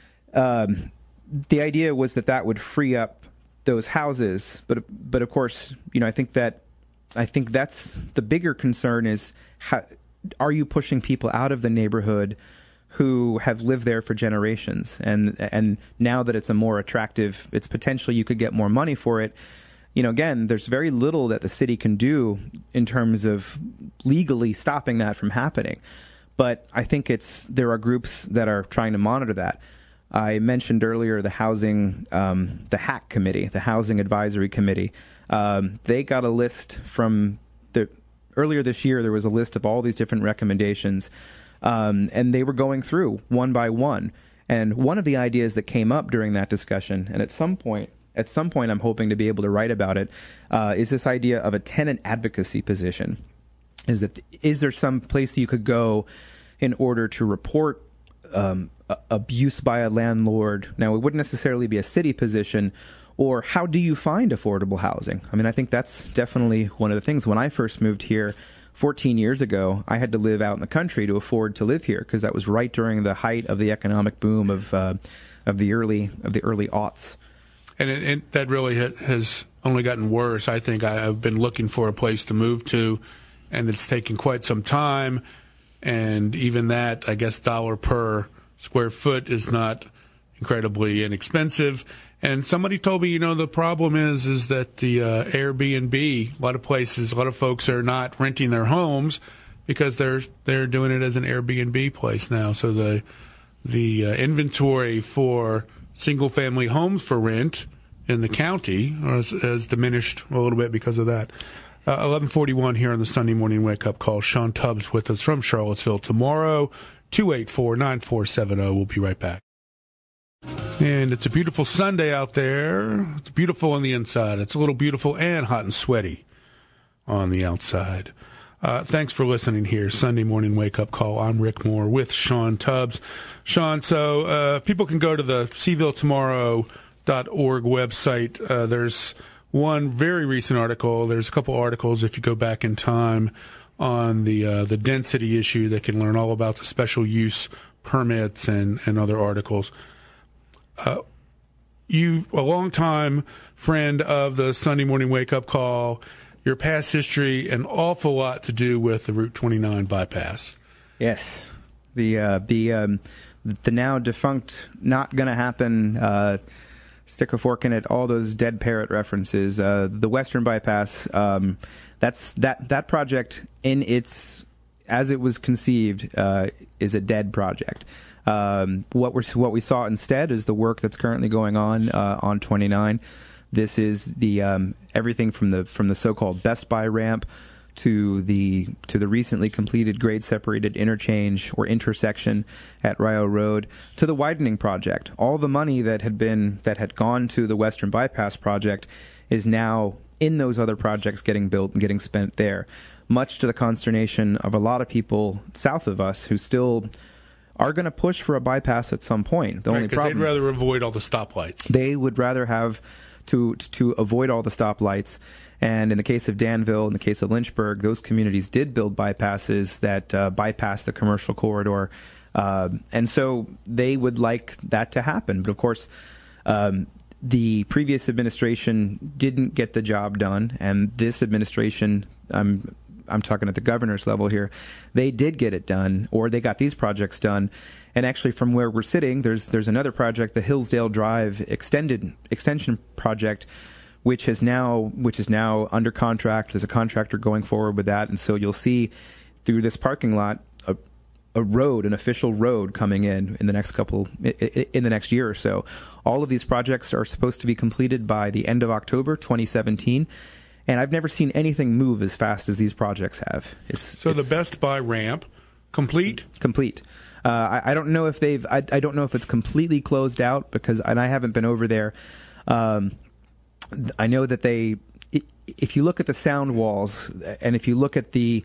Um, the idea was that that would free up those houses, but but of course, you know, I think that I think that's the bigger concern is how, are you pushing people out of the neighborhood who have lived there for generations, and and now that it's a more attractive, it's potentially you could get more money for it. You know, again, there's very little that the city can do in terms of legally stopping that from happening. But I think it's there are groups that are trying to monitor that. I mentioned earlier the housing, um, the H A C committee, the Housing Advisory Committee. Um, they got a list from the earlier this year. There was a list of all these different recommendations. Um, and they were going through one by one. And one of the ideas that came up during that discussion, and at some point, at some point I'm hoping to be able to write about it, uh, is this idea of a tenant advocacy position. Is that is there some place you could go in order to report um, a- abuse by a landlord? Now, it wouldn't necessarily be a city position Or how do you find affordable housing? I mean, I think that's definitely one of the things. When I first moved here fourteen years ago, I had to live out in the country to afford to live here because that was right during the height of the economic boom of uh, of the early of the early aughts. And it, it, that really ha- has only gotten worse. I think I, I've been looking for a place to move to, and it's taken quite some time. And even that, I guess, dollar per square foot is not incredibly inexpensive. And somebody told me, you know, the problem is is that the uh, Airbnb, a lot of places, a lot of folks are not renting their homes because they're they're doing it as an Airbnb place now. So the the uh, inventory for single family homes for rent in the county has, has diminished a little bit because of that. Uh, eleven forty-one here on the Sunday Morning Wake Up Call. Sean Tubbs with us from Charlottesville. Tomorrow, two eight four, nine four seven zero. We'll be right back. And it's a beautiful Sunday out there. It's beautiful on the inside. It's a little beautiful and hot and sweaty on the outside. Uh, thanks for listening here. Sunday Morning Wake Up Call. I'm Rick Moore with Sean Tubbs. Sean, so uh, people can go to the Seville Tomorrow dot org website. Uh, there's one very recent article. There's a couple articles, if you go back in time, on the uh, the density issue. They can learn all about the special use permits and, and other articles. Uh, you, a longtime friend of the Sunday Morning Wake Up Call, your past history, an awful lot to do with the Route twenty-nine bypass. Yes, the uh, the um, the now defunct, not going to happen. Uh, stick a fork in it. All those dead parrot references. Uh, the Western Bypass. Um, that's that that project in its as it was conceived uh, is a dead project. Um, what we what we saw instead is the work that's currently going on uh, on twenty-nine. This is the um, everything from the from the so-called Best Buy ramp to the to the recently completed grade separated interchange or intersection at Rio Road to the widening project. All the money that had been that had gone to the Western Bypass project is now in those other projects getting built and getting spent there, much to the consternation of a lot of people south of us who still are going to push for a bypass at some point. The right, only because problem, they'd rather avoid all the stoplights. They would rather have to to avoid all the stoplights. And in the case of Danville, in the case of Lynchburg, those communities did build bypasses that uh, bypass the commercial corridor. Uh, and so they would like that to happen. But of course, um, the previous administration didn't get the job done. And this administration, I'm I'm talking at the governor's level here, they did get it done, or they got these projects done. And actually, from where we're sitting, there's there's another project, the Hillsdale Drive extended extension project, which has now which is now under contract. There's a contractor going forward with that, and so you'll see through this parking lot a, a road, an official road coming in in the next couple in the next year or so. All of these projects are supposed to be completed by the end of October twenty seventeen. And I've never seen anything move as fast as these projects have. It's so it's the Best Buy ramp complete. Complete. Uh, I, I don't know if they've. I, I don't know if it's completely closed out because, and I haven't been over there. Um, I know that they. If you look at the sound walls, and if you look at the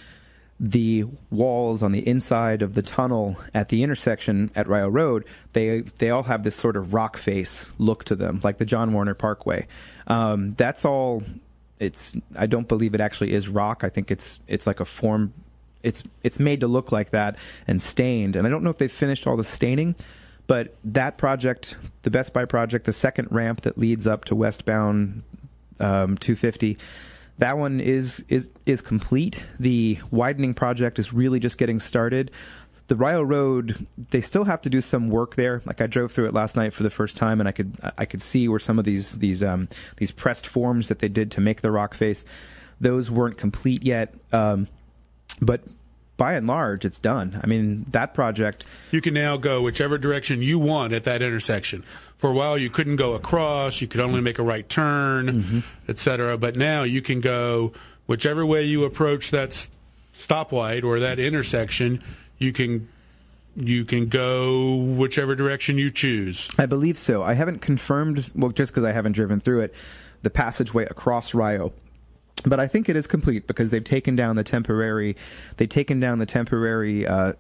the walls on the inside of the tunnel at the intersection at Rio Road, they they all have this sort of rock face look to them, like the John Warner Parkway. Um, that's all. It's. I don't believe it actually is rock. I think it's it's like a form. It's it's made to look like that and stained. And I don't know if they've finished all the staining, but that project, the Best Buy project, the second ramp that leads up to westbound um, two fifty, that one is is is complete. The widening project is really just getting started. The Rio Road, they still have to do some work there. Like I drove through it last night for the first time, and I could I could see where some of these these um, these pressed forms that they did to make the rock face, those weren't complete yet. Um, but by and large, it's done. I mean, that project, you can now go whichever direction you want at that intersection. For a while, you couldn't go across; you could only make a right turn, mm-hmm. et cetera. But now you can go whichever way you approach that stoplight or that intersection. You can you can go whichever direction you choose. I believe so. I haven't confirmed, well, just because I haven't driven through it, the passageway across Rio. But I think it is complete because they've taken down the temporary, they've taken down the temporary uh,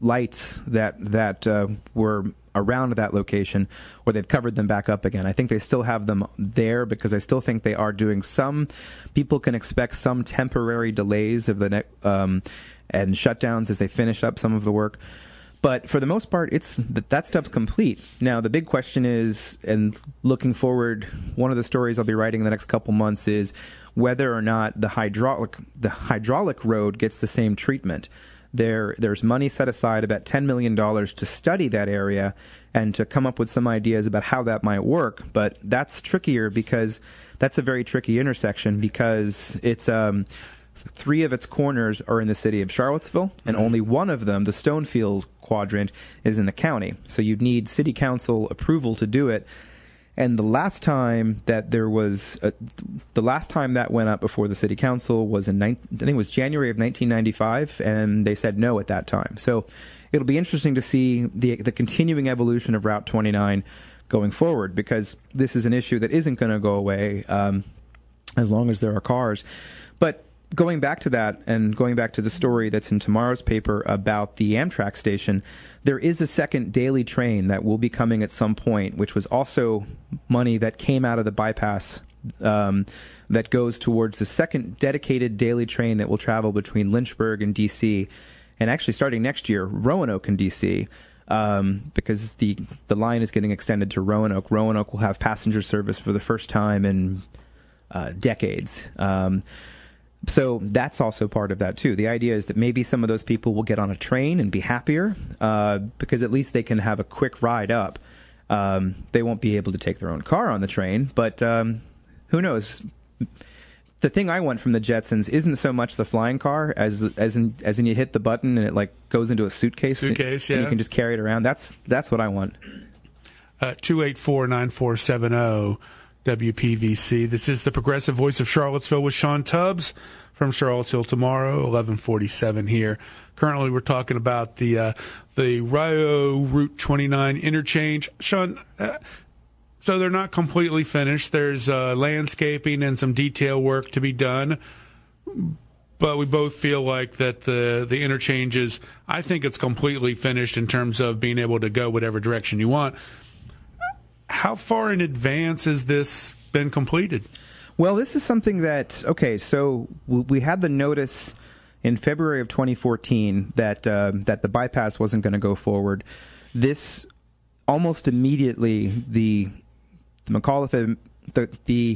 lights that that uh, were around that location, or they've covered them back up again. I think they still have them there because I still think they are doing some. People can expect some temporary delays of the ne- um, and shutdowns as they finish up some of the work. But for the most part, it's that, that stuff's complete. Now, the big question is, and looking forward, one of the stories I'll be writing in the next couple months is whether or not the hydraulic the hydraulic road gets the same treatment. There, there's money set aside, about ten million dollars, to study that area and to come up with some ideas about how that might work. But that's trickier because that's a very tricky intersection because it's um, three of its corners are in the city of Charlottesville, and only one of them, the Stonefield quadrant, is in the county. So you'd need city council approval to do it. And the last time that there was, a, the last time that went up before the city council was in, I think it was January of nineteen ninety-five, and they said no at that time. So it'll be interesting to see the the continuing evolution of Route twenty-nine going forward, because this is an issue that isn't going to go away um, as long as there are cars. But going back to that, and going back to the story that's in tomorrow's paper about the Amtrak station, there is a second daily train that will be coming at some point, which was also money that came out of the bypass um, that goes towards the second dedicated daily train that will travel between Lynchburg and D C, and actually starting next year, Roanoke and D C, um, because the the line is getting extended to Roanoke. Roanoke will have passenger service for the first time in uh, decades. Um, So that's also part of that, too. The idea is that maybe some of those people will get on a train and be happier uh, because at least they can have a quick ride up. Um, they won't be able to take their own car on the train, but um, who knows? The thing I want from the Jetsons isn't so much the flying car as as in, as in you hit the button and it like goes into a suitcase. Suitcase, yeah. And you can just carry it around. That's, that's what I want. Uh, two eight four, nine four seven zero. W P V C. This is the Progressive Voice of Charlottesville with Sean Tubbs from Charlottesville Tomorrow, eleven forty-seven here. Currently, we're talking about the uh, the Rio Route twenty-nine interchange. Sean, uh, so they're not completely finished. There's uh, landscaping and some detail work to be done, but we both feel like that the the interchange is, I think it's completely finished in terms of being able to go whatever direction you want. How far in advance has this been completed? Well, this is something that, okay, so we had the notice in February of twenty fourteen that uh, that the bypass wasn't going to go forward. This, almost immediately, the, the McAuliffe, the, the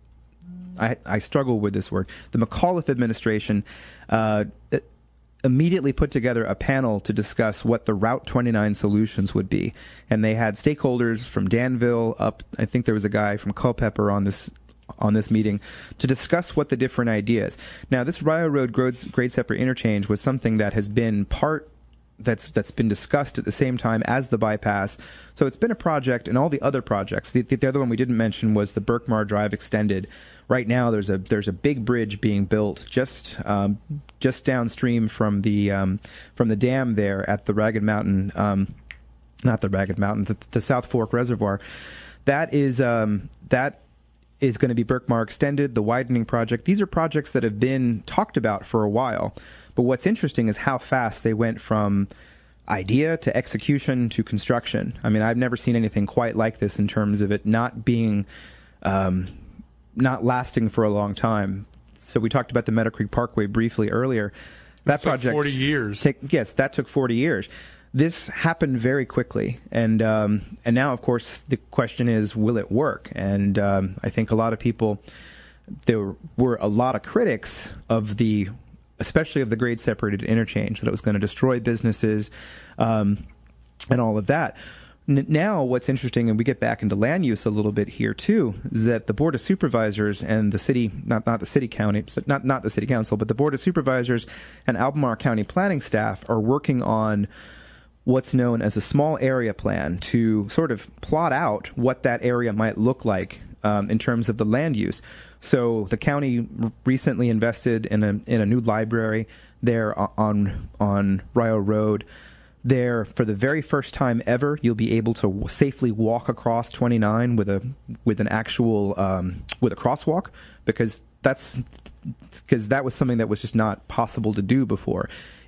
I, I struggle with this word, the McAuliffe administration uh, immediately put together a panel to discuss what the Route twenty-nine solutions would be. And they had stakeholders from Danville up, I think there was a guy from Culpeper on this on this meeting, to discuss what the different ideas. Now, this Rio Road grade, grade separate interchange was something that has been part that's that's been discussed at the same time as the bypass. So it's been a project, and all the other projects. The, the other one we didn't mention was the Berkmar Drive Extended. Right now, there's a there's a big bridge being built just um, just downstream from the um, from the dam there at the Ragged Mountain, um, not the Ragged Mountain, the, the South Fork Reservoir. That is um, that is going to be Berkmar Extended, the widening project. These are projects that have been talked about for a while. But what's interesting is how fast they went from idea to execution to construction. I mean, I've never seen anything quite like this in terms of it not being, um, not lasting for a long time. So we talked about the Meadow Creek Parkway briefly earlier. That it took project forty years. Take, yes, that took forty years. This happened very quickly, and um, and now, of course, the question is, will it work? And um, I think a lot of people, there were a lot of critics of the, especially of the grade separated interchange, that it was going to destroy businesses um, and all of that. N- now, what's interesting, and we get back into land use a little bit here too, is that the Board of Supervisors and the city, not not the city county, not not the city council, but the Board of Supervisors and Albemarle County planning staff are working on what's known as a small area plan to sort of plot out what that area might look like um, in terms of the land use. So the county recently invested in a in a new library there on on Rio Road. There, for the very first time ever, you'll be able to w- safely walk across twenty-nine with a with an actual um, with a crosswalk, because that's because that was something that was just not possible to do before.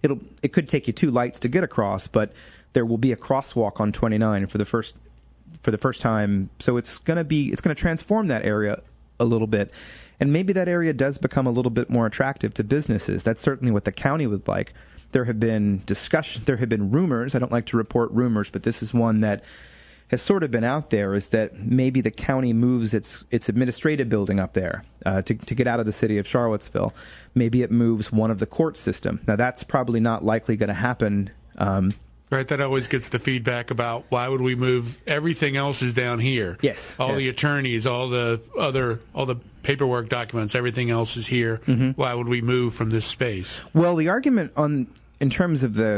it'll it could take you two lights to get across, but there will be a crosswalk on twenty-nine for the first for the first time. So it's going to be it's going to transform that area a little bit. And maybe that area does become a little bit more attractive to businesses. That's certainly what the county would like. There have been discussion, there have been rumors. I don't like to report rumors, but this is one that has sort of been out there, is that maybe the county moves its its administrative building up there uh, to, to get out of the city of Charlottesville. Maybe it moves one of the court system. Now, that's probably not likely going to happen. Um, Right, that always gets the feedback about why would we move? Everything else is down here. Yes. All yeah. the attorneys, all the other, all the paperwork documents, everything else is here. Mm-hmm. Why would we move from this space? Well, the argument on in terms of the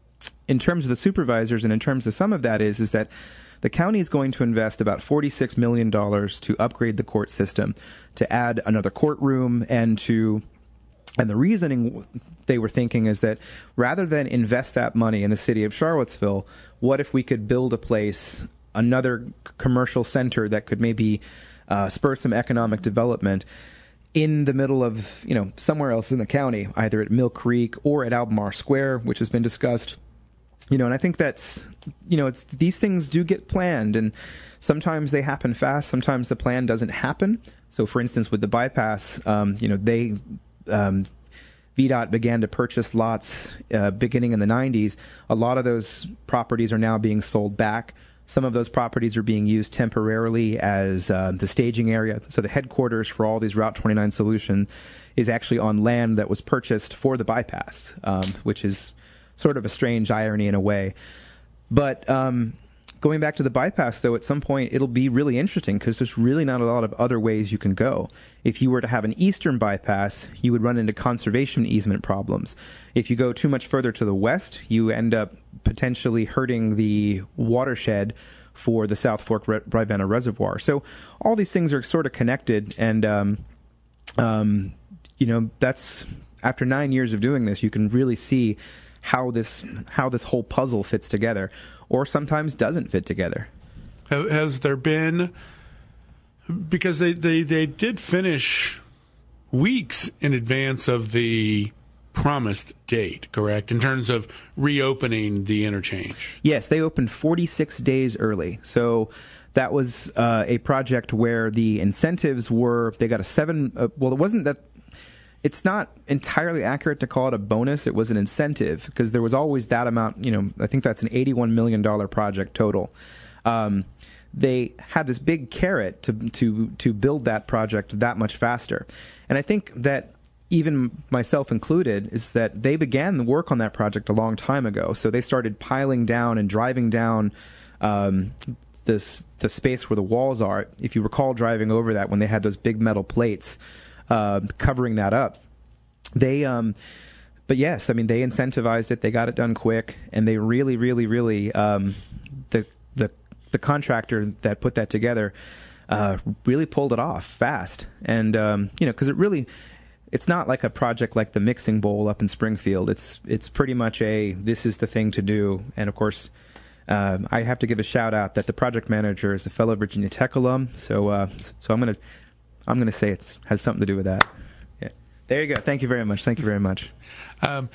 in terms of the supervisors and in terms of some of that is is that the county is going to invest about forty-six million dollars to upgrade the court system, to add another courtroom, and to and the reasoning they were thinking is that rather than invest that money in the city of Charlottesville, what if we could build a place, another commercial center that could maybe uh, spur some economic development in the middle of, you know, somewhere else in the county, either at Mill Creek or at Albemarle Square, which has been discussed. You know, and I think that's, you know, it's these things do get planned, and sometimes they happen fast, sometimes the plan doesn't happen. So, for instance, with the bypass, um, you know, they... Um, V DOT began to purchase lots uh, beginning in the nineties. A lot of those properties are now being sold back. Some of those properties are being used temporarily as uh, the staging area. So the headquarters for all these Route twenty-nine solution is actually on land that was purchased for the bypass, um, which is sort of a strange irony in a way. But um, going back to the bypass, though, at some point it'll be really interesting because there's really not a lot of other ways you can go. If you were to have an eastern bypass, you would run into conservation easement problems. If you go too much further to the west, you end up potentially hurting the watershed for the South Fork Rivanna Reservoir. So all these things are sort of connected, and um, um, you know, that's after nine years of doing this, you can really see how this how this whole puzzle fits together, or sometimes doesn't fit together. Has there been, because they, they, they did finish weeks in advance of the promised date, correct, in terms of reopening the interchange? Yes, they opened forty-six days early. So that was uh, a project where the incentives were, they got a seven, uh, well, it wasn't that, it's not entirely accurate to call it a bonus. It was an incentive because there was always that amount, you know, I think that's an eighty-one million dollars project total. Um, they had this big carrot to to to build that project that much faster. And I think that even myself included is that they began the work on that project a long time ago. So they started piling down and driving down um, this the space where the walls are. If you recall driving over that when they had those big metal plates uh, covering that up, they um, but yes, I mean, they incentivized it. They got it done quick, and they really, really, really um, the the the contractor that put that together uh, really pulled it off fast. And um, you know, because it really, it's not like a project like the Mixing Bowl up in Springfield. It's it's pretty much a this is the thing to do. And of course, um, I have to give a shout out that the project manager is a fellow Virginia Tech alum. So uh, so I'm gonna I'm gonna say it has something to do with that. Yeah. There you go. Thank you very much. Thank you very much. Um,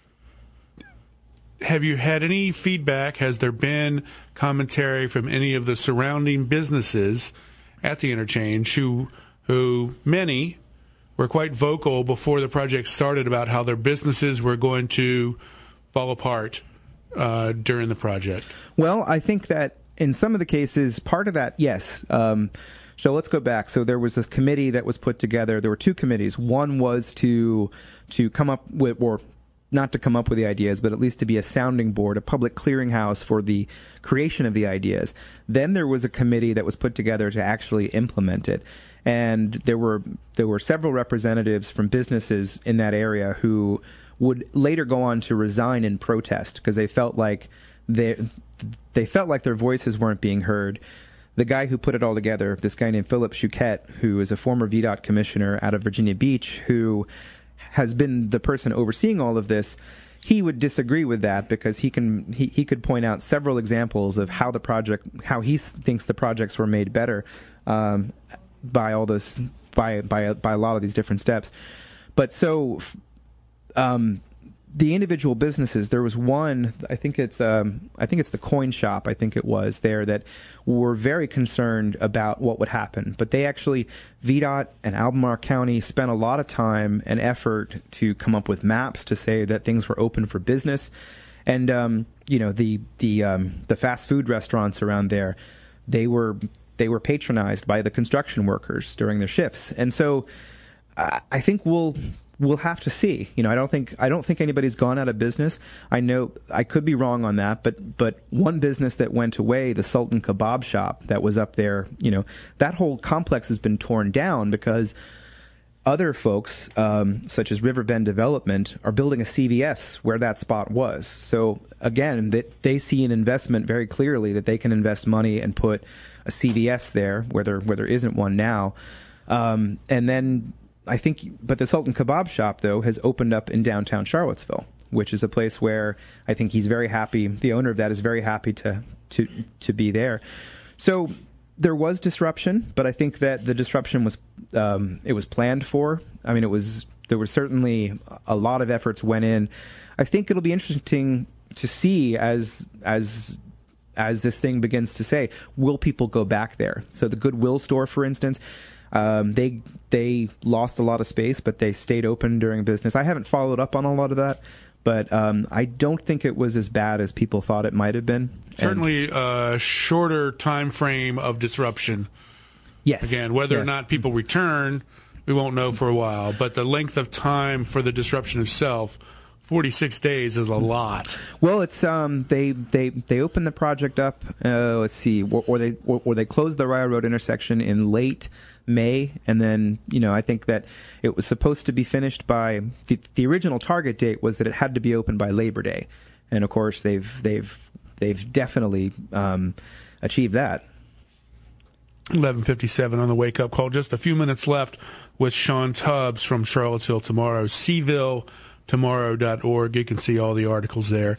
have you had any feedback? Has there been commentary from any of the surrounding businesses at the interchange who, who many were quite vocal before the project started about how their businesses were going to fall apart uh, during the project? Well, I think that in some of the cases, part of that, yes. Um, so let's go back. So there was this committee that was put together. There were two committees. One was to to come up with, or not to come up with the ideas, but at least to be a sounding board, a public clearinghouse for the creation of the ideas. Then there was a committee that was put together to actually implement it. And there were there were several representatives from businesses in that area who would later go on to resign in protest because they felt like they they felt like their voices weren't being heard. The guy who put it all together, this guy named Philip Chouquette, who is a former V DOT commissioner out of Virginia Beach, who has been the person overseeing all of this, he would disagree with that because he can he, he could point out several examples of how the project how he thinks the projects were made better um, by all this by by by a lot of these different steps. But so um, the individual businesses, there was one, I think it's um, I think it's the Coin Shop, I think it was, there that were very concerned about what would happen. But they actually, V DOT and Albemarle County spent a lot of time and effort to come up with maps to say that things were open for business. And, um, you know, the the um, the fast food restaurants around there, they were they were patronized by the construction workers during their shifts. And so uh, I think we'll... We'll have to see. You know, I don't think I don't think anybody's gone out of business. I know I could be wrong on that, but but one business that went away, the Sultan Kebab Shop that was up there, you know, that whole complex has been torn down because other folks, um, such as Riverbend Development, are building a C V S where that spot was. So again, they, they see an investment very clearly that they can invest money and put a C V S there where there where there isn't one now, um, and then. I think, but the Sultan Kebab Shop, though, has opened up in downtown Charlottesville, which is a place where I think he's very happy. The owner of that is very happy to to to be there. So there was disruption, but I think that the disruption was um, it was planned for. I mean, it was there was certainly a lot of efforts went in. I think it'll be interesting to see as as. as this thing begins to say, will people go back there? So the Goodwill store, for instance. Um, they they lost a lot of space, but they stayed open during business. I haven't followed up on a lot of that, but um, I don't think it was as bad as people thought it might have been. Certainly a shorter time frame of disruption. Yes. Again, whether yes. or not people return, we won't know for a while. But the length of time for the disruption itself, forty-six days is a lot. Well, it's um, they they they opened the project up. Uh, let's see, or, or they or, or they closed the railroad intersection in late May, and then you know I think that it was supposed to be finished by the, the original target date was that it had to be open by Labor Day, and of course they've they've they've definitely um, achieved that. eleven fifty-seven on the wake up call. Just a few minutes left with Sean Tubbs from Charlottesville Tomorrow. Seville Tomorrow dot org. You can see all the articles there,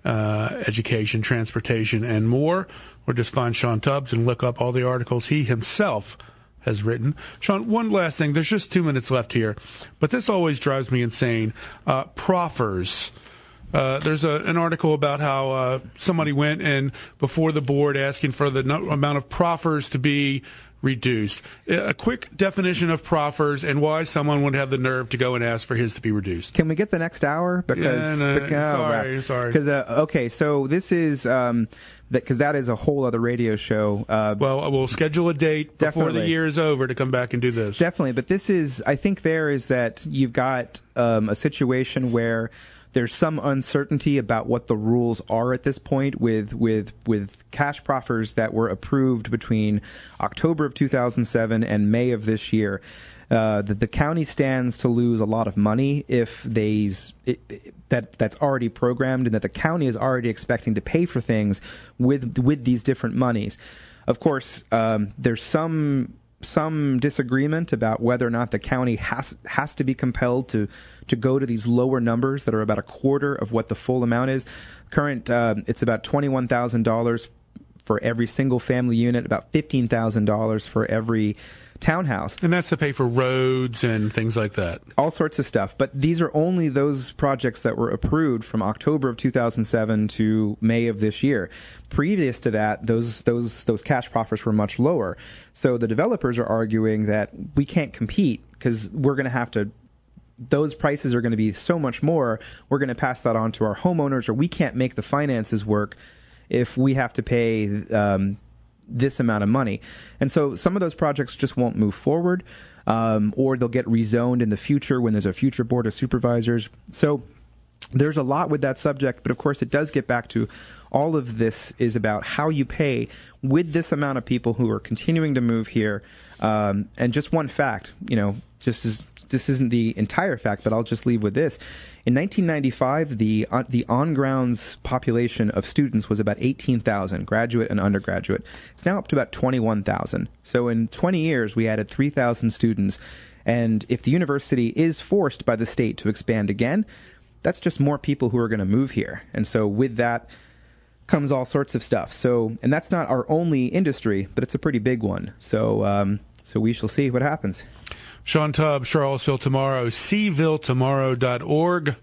uh, education, transportation, and more. Or just find Sean Tubbs and look up all the articles he himself has written. Sean, one last thing. There's just two minutes left here, but this always drives me insane. Uh, proffers. Uh, there's a, an article about how uh, somebody went and before the board asking for the no- amount of proffers to be reduced. A quick definition of proffers and why someone would have the nerve to go and ask for his to be reduced. Can we get the next hour? Because, yeah, no, because oh, sorry, right. sorry. Because uh, okay, so this is um, that because that is a whole other radio show. Uh, well, we'll schedule a date before definitely. the year is over to come back and do this. Definitely, but this is I think there is that you've got um, a situation where there's some uncertainty about what the rules are at this point with with with cash proffers that were approved between October of two thousand seven and May of this year. Uh, that the county stands to lose a lot of money if they's it, it, that that's already programmed, and that the county is already expecting to pay for things with with these different monies. Of course, um, there's some. some disagreement about whether or not the county has has to be compelled to to go to these lower numbers that are about a quarter of what the full amount is. Current, uh, it's about twenty-one thousand dollars for every single family unit, about fifteen thousand dollars for every townhouse. And that's to pay for roads and things like that. All sorts of stuff. But these are only those projects that were approved from October of two thousand seven to May of this year. Previous to that, those those those cash proffers were much lower. So the developers are arguing that we can't compete because we're going to have to those prices are going to be so much more. We're going to pass that on to our homeowners, or we can't make the finances work if we have to pay um, this amount of money. And so some of those projects just won't move forward, um, or they'll get rezoned in the future when there's a future board of supervisors. So there's a lot with that subject, but of course it does get back to all of this is about how you pay with this amount of people who are continuing to move here. Um, and just one fact, you know, just as this isn't the entire fact, but I'll just leave with this. In nineteen ninety-five, the uh, the on-grounds population of students was about eighteen thousand, graduate and undergraduate. It's now up to about twenty-one thousand. So in twenty years, we added three thousand students. And if the university is forced by the state to expand again, that's just more people who are going to move here. And so with that comes all sorts of stuff. So, and that's not our only industry, but it's a pretty big one. So, um, so we shall see what happens. Sean Tubbs, Charlottesville Tomorrow, Seville Tomorrow dot org.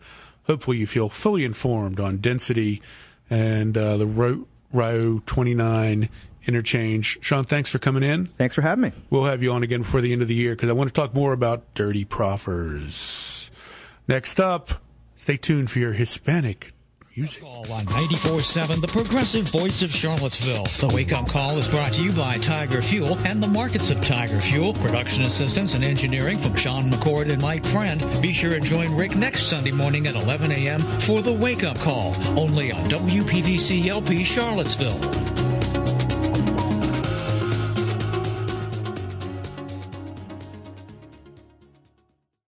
hopefully you feel fully informed on density and uh, the Route twenty-nine interchange. Sean, thanks for coming in. Thanks for having me. We'll have you on again before the end of the year because I want to talk more about dirty proffers. Next up, stay tuned for your Hispanic music. Call on ninety-four point seven, the progressive voice of Charlottesville. The Wake Up Call is brought to you by Tiger Fuel and the markets of Tiger Fuel. Production assistance and engineering from Sean McCord and Mike Friend. Be sure to join Rick next Sunday morning at eleven a.m. for the Wake Up Call, only on W P V C L P Charlottesville.